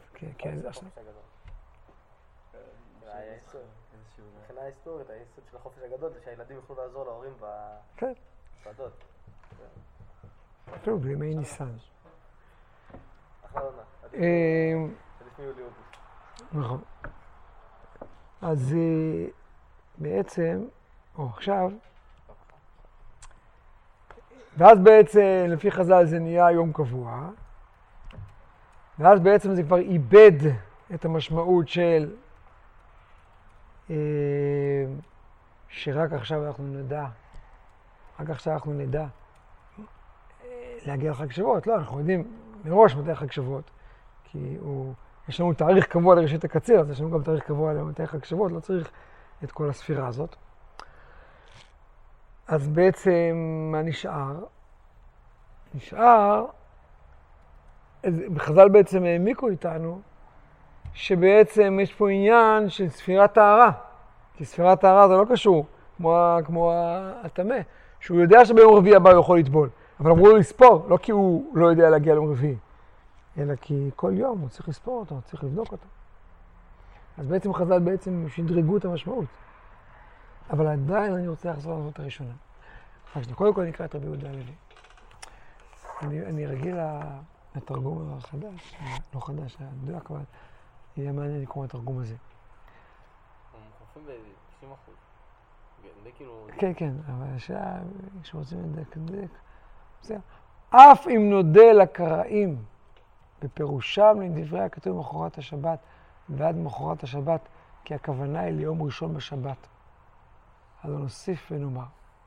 מבחינה היסטורית, היסוד של החופש הגדול זה שהילדים יוכלו לעזור להורים בשדות. אפילו בימי ניסן. אחלה עונה. לפני יולי-אוגוסט. נכון. אז בעצם, עכשיו, ואז בעצם לפי חז"ל זה נהיה יום קבוע, ואז בעצם זה כבר איבד את המשמעות של שרק עכשיו אנחנו נדע, להגיע לחג שבועות. לא, אנחנו יודעים מראש מתי חג שבועות, כי יש לנו תאריך קבוע לראשית הקציר, אז יש לנו גם תאריך קבוע למתי חג שבועות, לא צריך את כל הספירה הזאת. אז בעצם מה נשאר? בחז"ל בעצם העמיקו איתנו, שבעצם יש פה עניין של ספירת טהרה. כי ספירת טהרה זה לא קשור, כמו הטמא, שהוא יודע שביום רביעי הבא הוא יכול לטבול. אבל אמרו לו לספור, לא כי הוא לא יודע להגיע ליום רביעי, אלא כי כל יום הוא צריך לספור אותו, צריך לבדוק אותו. אז בעצם חז"ל שדרגו את המשמעות. אבל עדיין אני רוצה לחזור לזאת הראשונה. קודם כל נקרא את רבי יהודה הלוי. אני רגיל לתרגום החדש, לא חדש, המדויק, אבל יהיה מעניין לקרוא את התרגום הזה. הם חופים ב-90%. זה כאילו... כן, אבל כשרוצים לדקדק, בסדר. אף אם נודה לקראים בפירושם לדברי הכתוב מחרת השבת ועד מחרת השבת, כי הכוונה היא ליום ראשון בשבת. אז נוסיף ונאמר.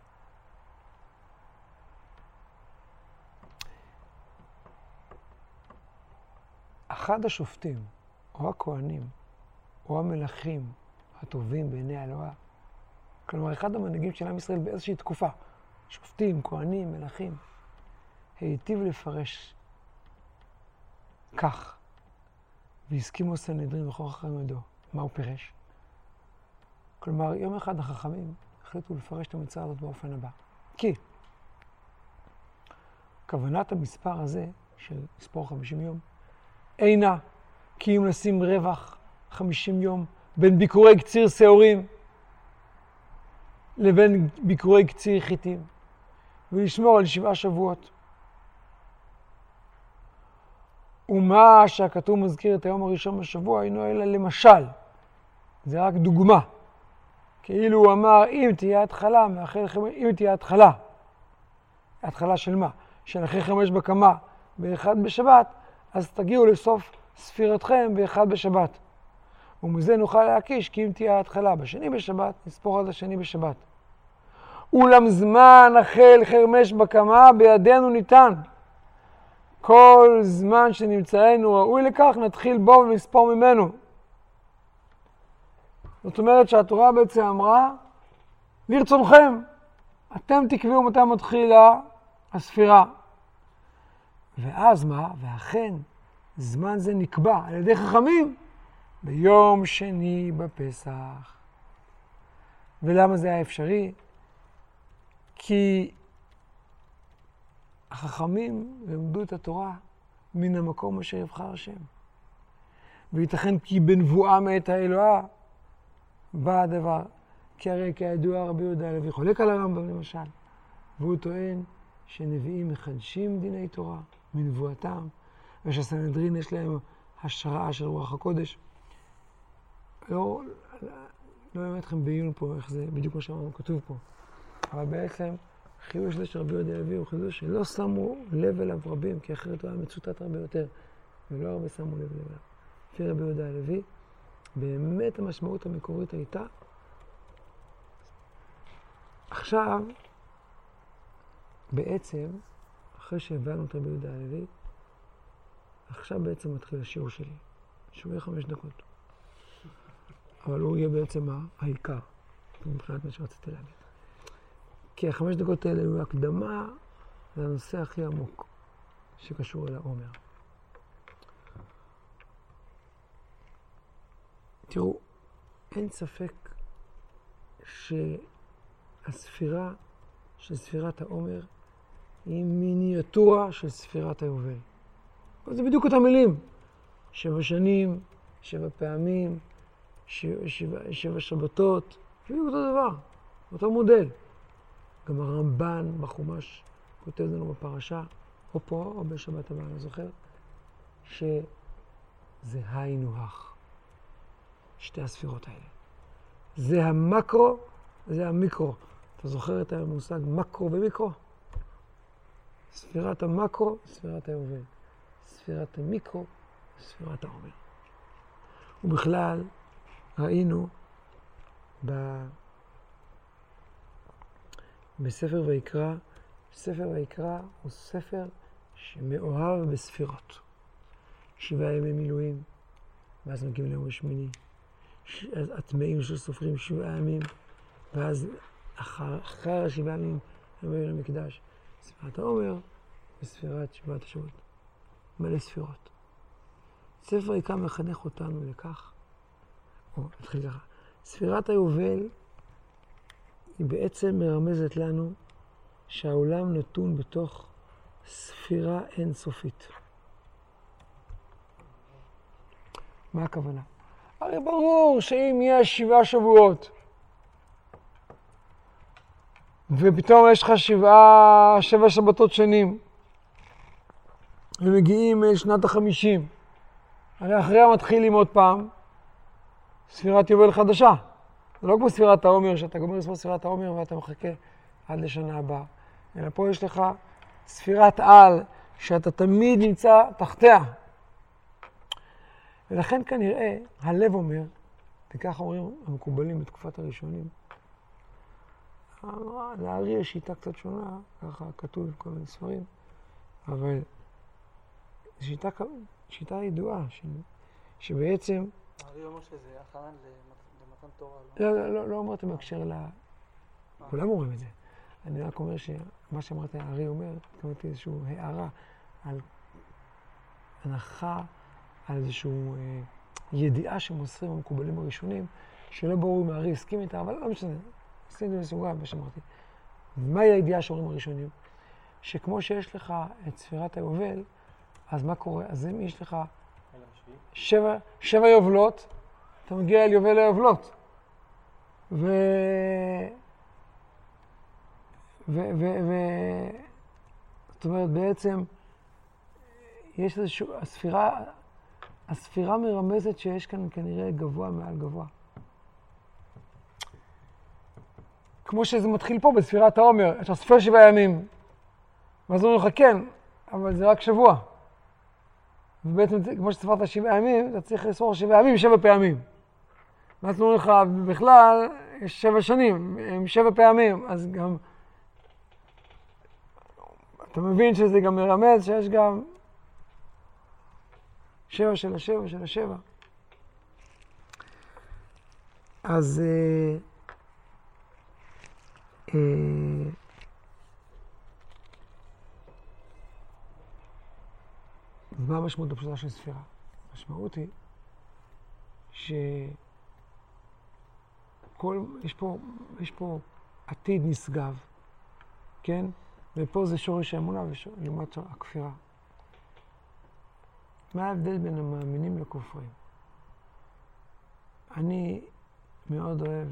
אחד השופטים, או הכהנים, או המלכים הטובים בעיני אלוה, כלומר, אחד המנהיגים של עם ישראל באיזושהי תקופה, שופטים, כהנים, מלכים, היטיב לפרש כך, והסכימו סנהדרין וכל חכמים ידעו. מה הוא פירש? כלומר, יום אחד החכמים החליטו לפרש את המצווה הזאת באופן הבא. כי כוונת המספר הזה, של מספור 50 יום, אינה כי אם נשים רווח 50 יום בין ביקורי קציר שעורים לבין ביקורי קציר חיטים, ולשמור על 7 שבועות. ומה שהכתוב מזכיר את היום הראשון בשבוע אינו אלא למשל, זה רק דוגמה. כאילו הוא אמר, אם תהיה התחלה, התחלה של מה? של אחרי 5 בקמה, באחד בשבת, אז תגיעו לסוף ספירתכם באחד בשבת. ומזה נוכל להקיש, כי אם תהיה ההתחלה בשני בשבת, נספור עד השני בשבת. אולם זמן החל חרמש בקמה בידינו ניתן. כל זמן שנמצאנו ראוי לכך, נתחיל בו ונספור ממנו. זאת אומרת שהתורה בעצם אמרה, לרצונכם, אתם תקבעו מתי מתחילה הספירה. ואז מה? ואכן, זמן זה נקבע על ידי חכמים ביום שני בפסח. ולמה זה היה אפשרי? כי החכמים למדו את התורה מן המקום אשר יבחר השם. וייתכן כי בנבואה מאת האלוהה בא הדבר. כי הרי כידוע רבי יהודה הלוי חולק על הרמב"ם למשל, והוא טוען שנביאים מחדשים דיני תורה מנבואתם, ושהסנהדרין יש להם השראה של רוח הקודש. לא באמת לכם בעיון פה איך זה בדיוק מה שאמרנו כתוב פה, אבל בעצם חידוש הזה של רבי יהודה הלוי הוא חידוש שלא שמו לב אליו רבים, כי אחרת הוא היה מצוטט הרבה יותר, ולא הרבה שמו לב אליו. לפי רבי יהודה הלוי, באמת המשמעות המקורית הייתה, עכשיו, בעצם, אחרי שהבנו את רבי יהודה הלוי, עכשיו בעצם מתחיל השיעור שלי. שיעור יהיה 5 דקות. אבל הוא יהיה בעצם העיקר, מבחינת מה שרציתי להגיד. כי ה5 דקות האלה היו הקדמה לנושא הכי עמוק שקשור אל העומר. תראו, אין ספק שהספירה של ספירת העומר היא מיניאטורה של ספירת היובל. זה בדיוק אותם מילים. 7 שנים, 7 פעמים, 7 שבתות, בדיוק אותו דבר, אותו מודל. גם הרמב"ן בחומש כותב לנו בפרשה, או פה או בשבת הבאה, אני זוכר, שזה היינו הך. שתי הספירות האלה. זה המקרו, זה המיקרו. אתה זוכר את המושג מקרו ומיקרו? ספירת המקרו, ספירת היובל. ספירת המיקרו, ספירת העומר. ובכלל, ראינו בספר ויקרא, ספר ויקרא הוא ספר שמאוהב בספירות. 7 ימי מילואים, ואז מגיעים ליום השמיני. הטמאים של סופרים 7 ימים, ואז אחר 7 ימים הם היו למקדש. ספירת העומר וספירת 7 השבועות. מלא ספירות. ספר ויקרא מחנך אותנו לכך, נתחיל ככה. ספירת היובל היא בעצם מרמזת לנו שהעולם נתון בתוך ספירה אינסופית. מה הכוונה? הרי ברור שאם יש 7 שבועות, ופתאום יש לך 7 שבתות שנים, ומגיעים שנת ה-50, הרי אחריה מתחילים עוד פעם ספירת יובל חדשה. זה לא כמו ספירת העומר, שאתה גומר לספור ספירת העומר ואתה מחכה עד לשנה הבאה. אלא פה יש לך ספירת על שאתה תמיד נמצא תחתיה. ולכן כנראה הלב אומר, וככה אומרים המקובלים בתקופת הראשונים, לארי יש שיטה קצת שונה, ככה כתוב בכל מיני ספרים, אבל זו שיטה ידועה, שבעצם... הארי אומר שזה הכנה למתן תורה, לא? לא אמרתי בהקשר כולם אומרים את זה. אני רק אומר שמה שאמרתי, הארי אומר, כמובן איזושהי הערה על הנחה, על איזושהי ידיעה שמוסרים המקובלים הראשונים, שלא ברור אם הארי הסכים איתה, אבל לא משנה, עשיתי מסוגל מה שאמרתי. מהי הידיעה שאומרים הראשונים? שכמו שיש לך את ספירת היובל, אז מה קורה? אז אם יש לך 7 יובלות, אתה מגיע אל יובל היובלות. זאת אומרת, בעצם, יש איזושהי, הספירה מרמזת שיש כאן כנראה גבוה מעל גבוה. כמו שזה מתחיל פה בספירת העומר, אתה סופר 7 ימים. ואז אומרים לך, כן, אבל זה רק שבוע. ובעצם, כמו שספרת 7 ימים, אתה צריך לספור 7 ימים 7 פעמים. ואז אומרים לך, בכלל, יש 7 שנים, עם 7 פעמים, אז גם... אתה מבין שזה גם מרמז שיש גם 7 של ה-7 של ה-7. אז... מה המשמעות הפשוטה של ספירה? המשמעות היא שכל יש פה עתיד נשגב, כן? ופה זה שורש האמונה ולעומת הכפירה. מה ההבדל בין המאמינים לכופרים? אני מאוד אוהב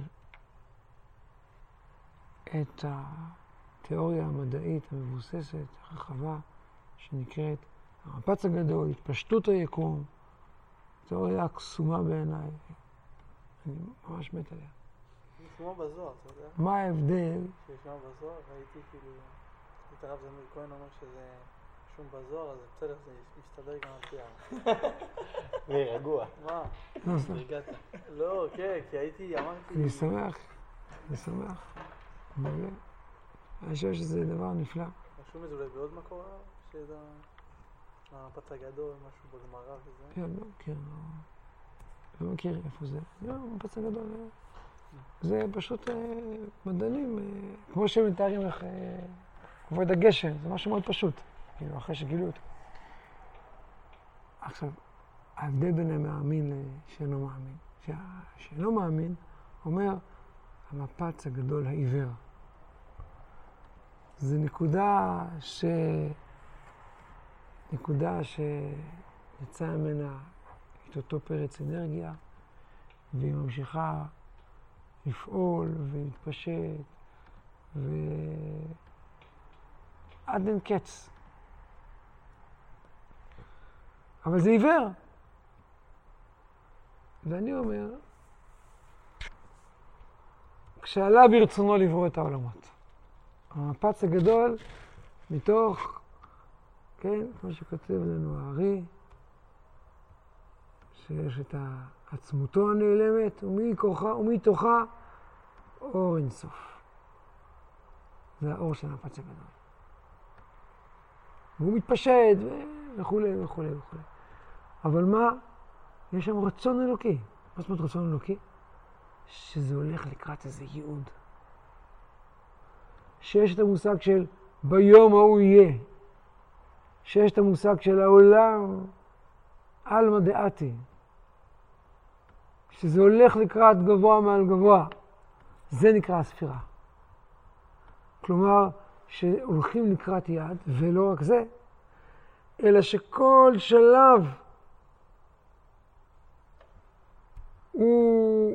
את התיאוריה המדעית המבוססת, הרחבה, שנקראת המפץ הגדול, התפשטות היקום, תיאוריה קסומה בעיניי. אני ממש מת עליה. נשמע בזוהר, אתה יודע? מה ההבדל? שישמע בזוהר, ראיתי כאילו, את הרב זמיר כהן אומר שזה שום בזוהר, אז בסדר, זה מסתדר גם על פי רגוע. מה? הרגעת. לא, כן, כי אמרתי... אני שמח. מעולה. אני חושב שזה דבר נפלא. רשום את זה אולי בעוד מקור, שזה המפץ הגדול, משהו בגמרא וזה? כן, לא מכיר איפה זה. לא, המפץ הגדול. זה פשוט מדענים, כמו שהם מתארים לך, כבוד הגשם, זה משהו מאוד פשוט, כאילו, אחרי שגילו אותו. עכשיו, ההבדל בין המאמין לשאינו מאמין. שאינו מאמין אומר, המפץ הגדול העיוור. זה נקודה שיצא ממנה את אותו פרץ אנרגיה, והיא ממשיכה לפעול ולהתפשט, עד אין קץ. אבל זה עיוור. ואני אומר, כשעלה ברצונו לברוא את העולמות. המפץ הגדול מתוך, כן, כמו שכותב לנו הארי, שיש את עצמותו הנעלמת, ומתוכה אור אינסוף. זה האור של המפץ הגדול. והוא מתפשט וכו'. אבל מה? יש שם רצון אלוקי. מה זאת אומרת רצון אלוקי? שזה הולך לקראת איזה ייעוד. שיש את המושג של ביום ההוא יהיה. שיש את המושג של העולם עלמא דעתי. שזה הולך לקראת גבוה מעל גבוה. זה נקרא הספירה. כלומר, שהולכים לקראת יד, ולא רק זה, אלא שכל שלב הוא,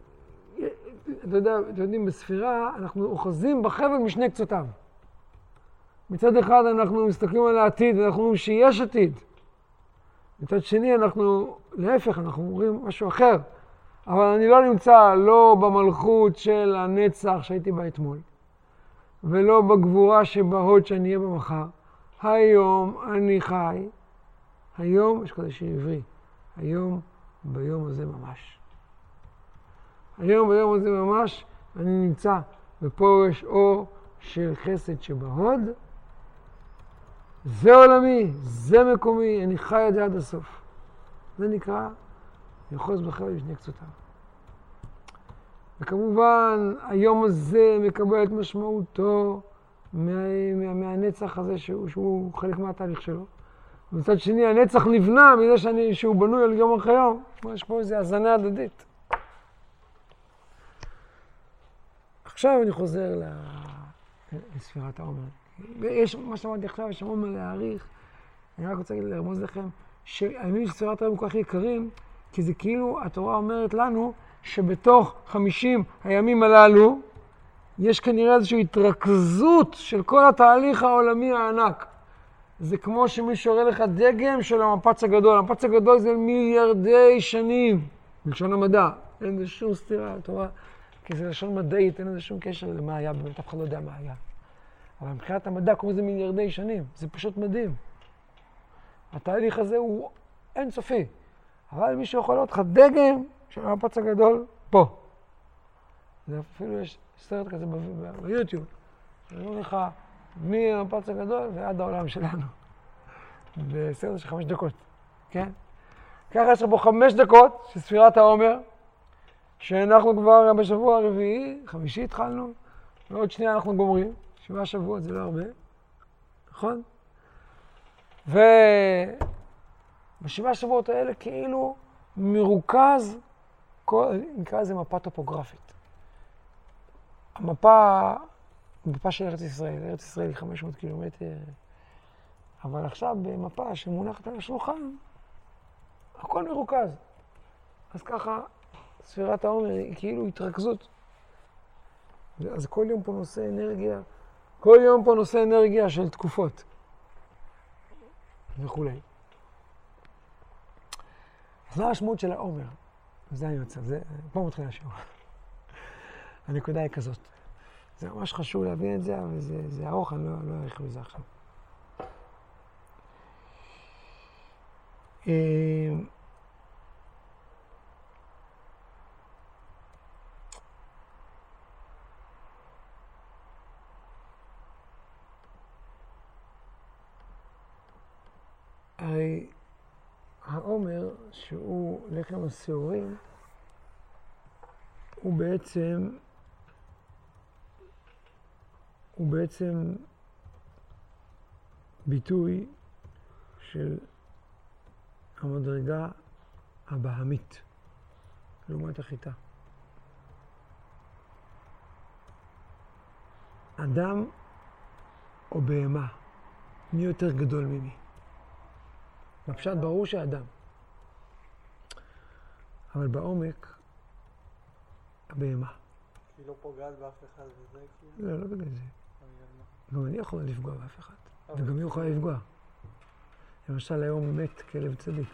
אתם יודעים, בספירה אנחנו אוחזים בחבל משני קצותיו. מצד אחד אנחנו מסתכלים על העתיד, ואנחנו אומרים שיש עתיד. מצד שני להפך, אנחנו אומרים משהו אחר. אבל אני לא נמצא לא במלכות של הנצח שהייתי בה אתמול, ולא בגבורה שבהוד שאני אהיה במחר. היום אני חי, היום, יש כזה שיר עברי, היום ביום הזה ממש. היום ביום הזה ממש אני נמצא, ופה יש אור של חסד שבהוד. זה עולמי, זה מקומי, אני חי את זה עד הסוף. זה נקרא יחוז בחבל בשני קצותיו. וכמובן, היום הזה מקבל את משמעותו מהנצח הזה שהוא חלק מהתהליך שלו. ומצד שני, הנצח נבנה מזה שהוא בנוי על יום אחרי יום. יש פה איזו הזנה הדדית. עכשיו אני חוזר לספירת העומר. יש מה שאמרתי עכשיו, יש המון מה להעריך. אני רק רוצה לרמוז לכם שהימים של ספירת העומר כל כך יקרים, כי זה כאילו התורה אומרת לנו שבתוך 50 הימים הללו יש כנראה איזושהי התרכזות של כל התהליך העולמי הענק. זה כמו שמישהו יראה לך דגם של המפץ הגדול. המפץ הגדול זה מיליארדי שנים, בלשון המדע. אין זה שום סתירה לתורה, כי זה לשון מדעית, אין לזה שום קשר למה היה, באמת אף אחד לא יודע מה היה. אבל מבחינת המדע קוראים לזה מיליארדי שנים, זה פשוט מדהים. התהליך הזה הוא אינסופי. אבל מישהו יכול להיות לך דגם של המפץ הגדול פה. זה אפילו יש סרט כזה ביוטיוב. שאומרים לך מהמפץ הגדול ועד העולם שלנו. בסרט של 5 דקות. כן? ככה יש לך פה 5 דקות של ספירת העומר, שאנחנו כבר בשבוע הרביעי, 5 התחלנו, ועוד שנייה אנחנו גומרים. 7 שבועות זה לא הרבה. נכון? ב7 שבועות האלה כאילו מרוכז, נקרא לזה מפה טופוגרפית. המפה של ארץ ישראל, ארץ ישראל היא 500 קילומטר, אבל עכשיו במפה שמונחת על השולחן, הכל מרוכז. אז ככה, ספירת העומר היא כאילו התרכזות. אז כל יום פה נושא אנרגיה, של תקופות. וכולי. אז מה המשמעות של העומר? זה אני יוצא, פה מתחיל השיעור. הנקודה היא כזאת. זה ממש חשוב להבין את זה, אבל זה ארוך, אני לא אעריך בזה עכשיו. הרי העומר, שהוא לחם השעורים, הוא בעצם ביטוי של המדרגה הבהמית, לעומת החיטה. אדם או בהמה, מי יותר גדול ממי? בפשט ברור שאדם. אבל בעומק, הבהמה. היא לא פוגעת באף אחד וזה כאילו? לא בגלל זה. גם אני יכול לפגוע באף אחד. וגם היא יכולה לפגוע. למשל היום מת כלב צדיק.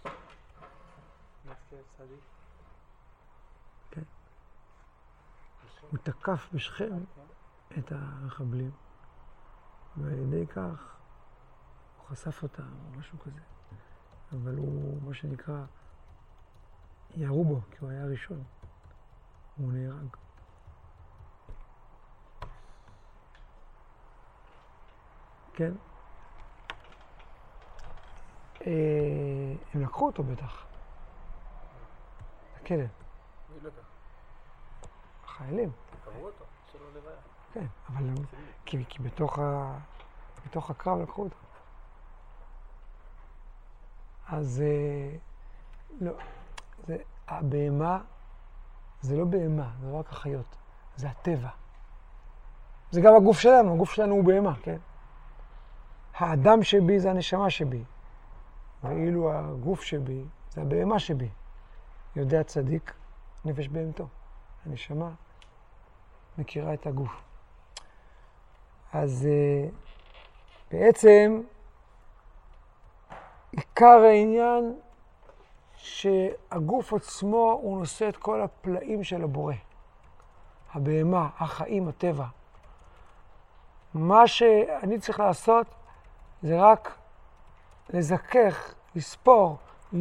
מת כלב צדיק? כן. הוא תקף בשכם את המחבלים, ועל ידי כך הוא חשף אותם או משהו כזה. אבל הוא, מה שנקרא, ירו בו, כי הוא היה הראשון. הוא נהרג. כן? הם לקחו אותו בטח. הכלב. מי לקח? החיילים. קראו אותו, שלא לבעיה. כן, אבל כי בתוך הקרב לקחו אותו. אז לא, הבהמה זה לא בהמה, זה לא רק החיות, זה הטבע. זה גם הגוף שלנו הוא בהמה, כן? האדם שבי זה הנשמה שבי, ואילו הגוף שבי זה הבהמה שבי. יודע צדיק, נפש בהמתו. הנשמה מכירה את הגוף. אז בעצם עיקר העניין שהגוף עצמו הוא נושא את כל הפלאים של הבורא. הבהמה, החיים, הטבע. מה שאני צריך לעשות זה רק לזכך, לספור,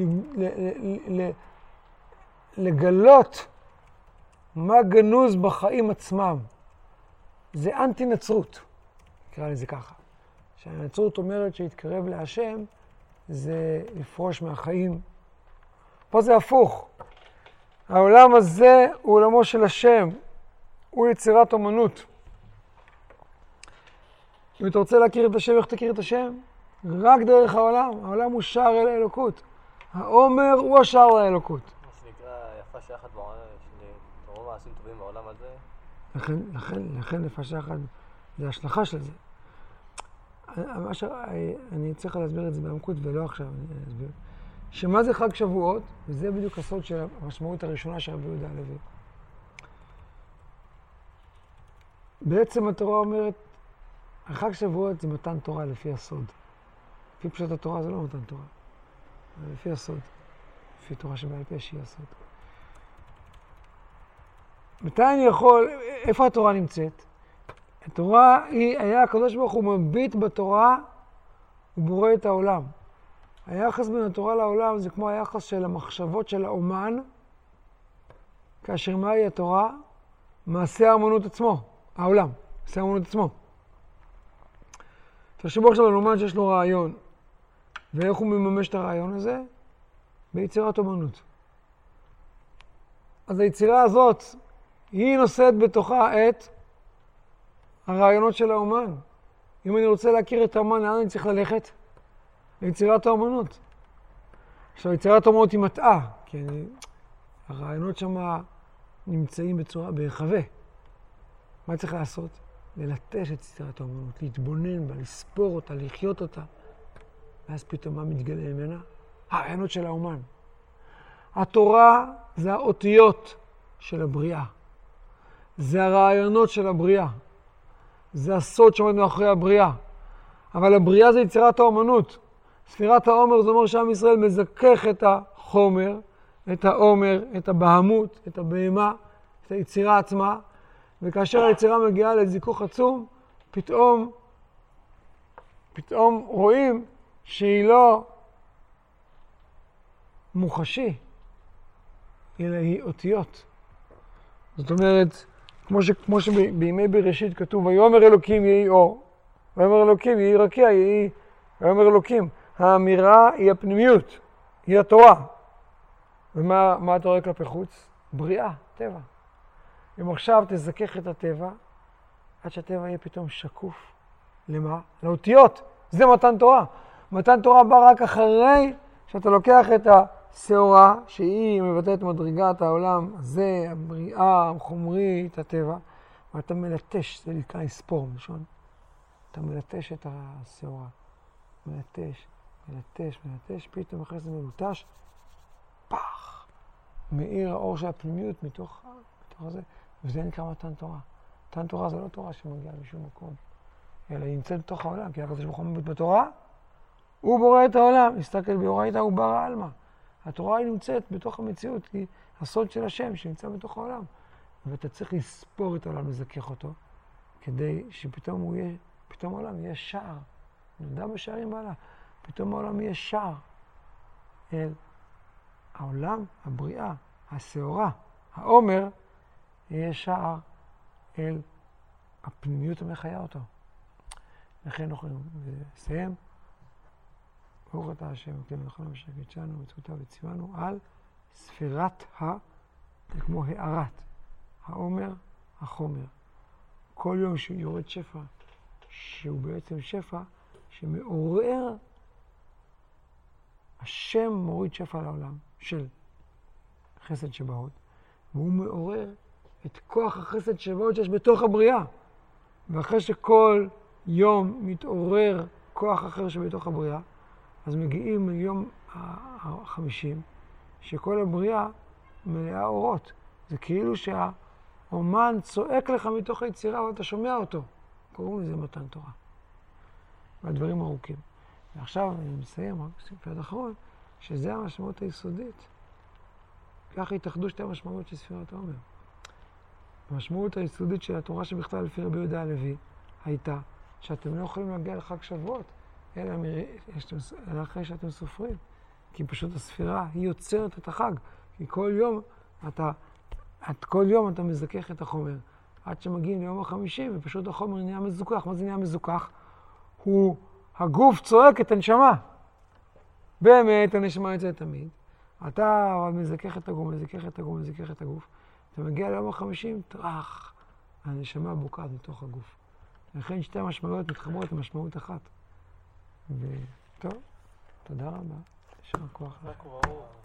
לגלות מה גנוז בחיים עצמם. זה אנטי נצרות, נקרא לזה ככה. שהנצרות אומרת שהתקרב להשם זה לפרוש מהחיים. פה זה הפוך. העולם הזה הוא עולמו של השם, הוא יצירת אומנות. אם אתה רוצה להכיר את השם, איך תכיר את השם? רק דרך העולם. העולם הוא שער אל האלוקות. העומר הוא השער לאלוקות. מה שנקרא יפה שעה אחת בעולם, שתראו מעשים טובים בעולם הזה. לכן יפה שעה אחת, זה השלכה של זה. אני צריך להסביר את זה בעמקות ולא עכשיו אני אסביר. שמה זה חג שבועות? וזה בדיוק הסוד של המשמעות הראשונה של רבי יהודה הלוי. בעצם התורה אומרת, החג שבועות זה מתן תורה לפי הסוד. לפי פשוט התורה זה לא מתן תורה. זה לפי הסוד. לפי תורה שבעל פה שהיא הסוד. מתי אני יכול, איפה התורה נמצאת? התורה היה הקדוש ברוך הוא מביט בתורה ובורא את העולם. היחס בין התורה לעולם זה כמו היחס של המחשבות של האומן, כאשר מהי התורה? מעשה האמנות עצמו, העולם, מעשה האמנות עצמו. תחשבו עכשיו על אומן שיש לו רעיון, ואיך הוא מממש את הרעיון הזה? ביצירת אומנות. אז היצירה הזאת, היא נושאת בתוכה את הרעיונות של האומן. אם אני רוצה להכיר את האומן, לאן אני צריך ללכת? ליצירת האומנות. עכשיו, יצירת האומנות היא מטעה, כי הרעיונות שם נמצאים בצורה, בהיחווה. מה צריך לעשות? ללטש את יצירת האומנות, להתבונן בה, לספור אותה, לחיות אותה. ואז פתאום מה מתגלה ממנה? הרעיונות של האומן. התורה זה האותיות של הבריאה. זה הרעיונות של הבריאה. זה הסוד שעומד מאחורי הבריאה. אבל הבריאה זה יצירת האומנות. ספירת העומר זה אומר שעם ישראל מזכך את החומר, את העומר, את הבהמות, את הבהמה, את היצירה עצמה, וכאשר היצירה מגיעה לזיכוך עצום, פתאום רואים שהיא לא מוחשי, אלא היא אותיות. זאת אומרת, כמו שבימי בראשית כתוב, ויאמר אלוקים יהי אור, ויאמר אלוקים יהי רקיע, ויאמר אלוקים. האמירה היא הפנימיות, היא התורה. ומה אתה רואה כלפי חוץ? בריאה, טבע. אם עכשיו תזכך את הטבע, עד שהטבע יהיה פתאום שקוף. למה? לאותיות. זה מתן תורה. מתן תורה בא רק אחרי שאתה לוקח את השעורה, שהיא מבטאת מדרגת העולם הזה, הבריאה, החומרית, הטבע, ואתה מלטש, זה נקרא לספור, משון. אתה מלטש את השעורה. מלטש, פתאום אחרי זה מלוטש, פח! מאיר האור של הפנימיות מתוך זה, וזה נקרא מתן תורה. מתן תורה זה לא תורה שמגיעה משום מקום, אלא היא נמצאת בתוך העולם, כי הקדוש ברוך הוא עומד בתורה, הוא בורא את העולם, מסתכל באורייתא הוא ברא עלמא. התורה היא נמצאת בתוך המציאות, היא הסוד של השם שנמצא בתוך העולם. ואתה צריך לספור את העולם, לזכך אותו, כדי שפתאום העולם יהיה שער. נדע בשערים בעלה. פתאום העולם יהיה שער אל העולם, הבריאה, השעורה, העומר, יהיה שער אל הפנימיות המחיה אותו. לכן אנחנו נסיים. ברוך אתה השם, כן, נכון המשק יצאנו, מצוותיו וציוונו על ספירת זה כמו הערת, העומר, החומר. כל יום שיורד שפע, שהוא בעצם שפע שמעורר, השם מוריד שפע לעולם של חסד שבהוד, והוא מעורר את כוח החסד שבהוד שיש בתוך הבריאה. ואחרי שכל יום מתעורר כוח אחר שבתוך הבריאה, אז מגיעים ליום ה-50, שכל הבריאה מלאה אורות. זה כאילו שהאומן צועק לך מתוך היצירה ואתה שומע אותו. קוראים לזה מתן תורה. והדברים ארוכים. ועכשיו אני מסיים רק ספרד אחרון, שזה המשמעות היסודית. ככה התאחדו שתי המשמעות של ספירת העומר. המשמעות היסודית של התורה שבכתב לפי רבי יהודה הלוי הייתה שאתם לא יכולים להגיע לחג שבועות, אלא אחרי שאתם סופרים. כי פשוט הספירה היא יוצרת את החג. כי כל יום אתה מזכך את החומר. עד שמגיעים ליום ה-50 ופשוט החומר נהיה מזוכח. מה זה נהיה מזוכח? הגוף צועק את הנשמה. באמת הנשמה יוצאת תמיד. אתה מזכך את הגוף, מזכך את הגוף. אתה מגיע ליום ה-50, טרח, הנשמה בוקעת מתוך הגוף. לכן שתי המשמעויות מתחברות למשמעות אחת. וטוב, תודה רבה. יישר כוח.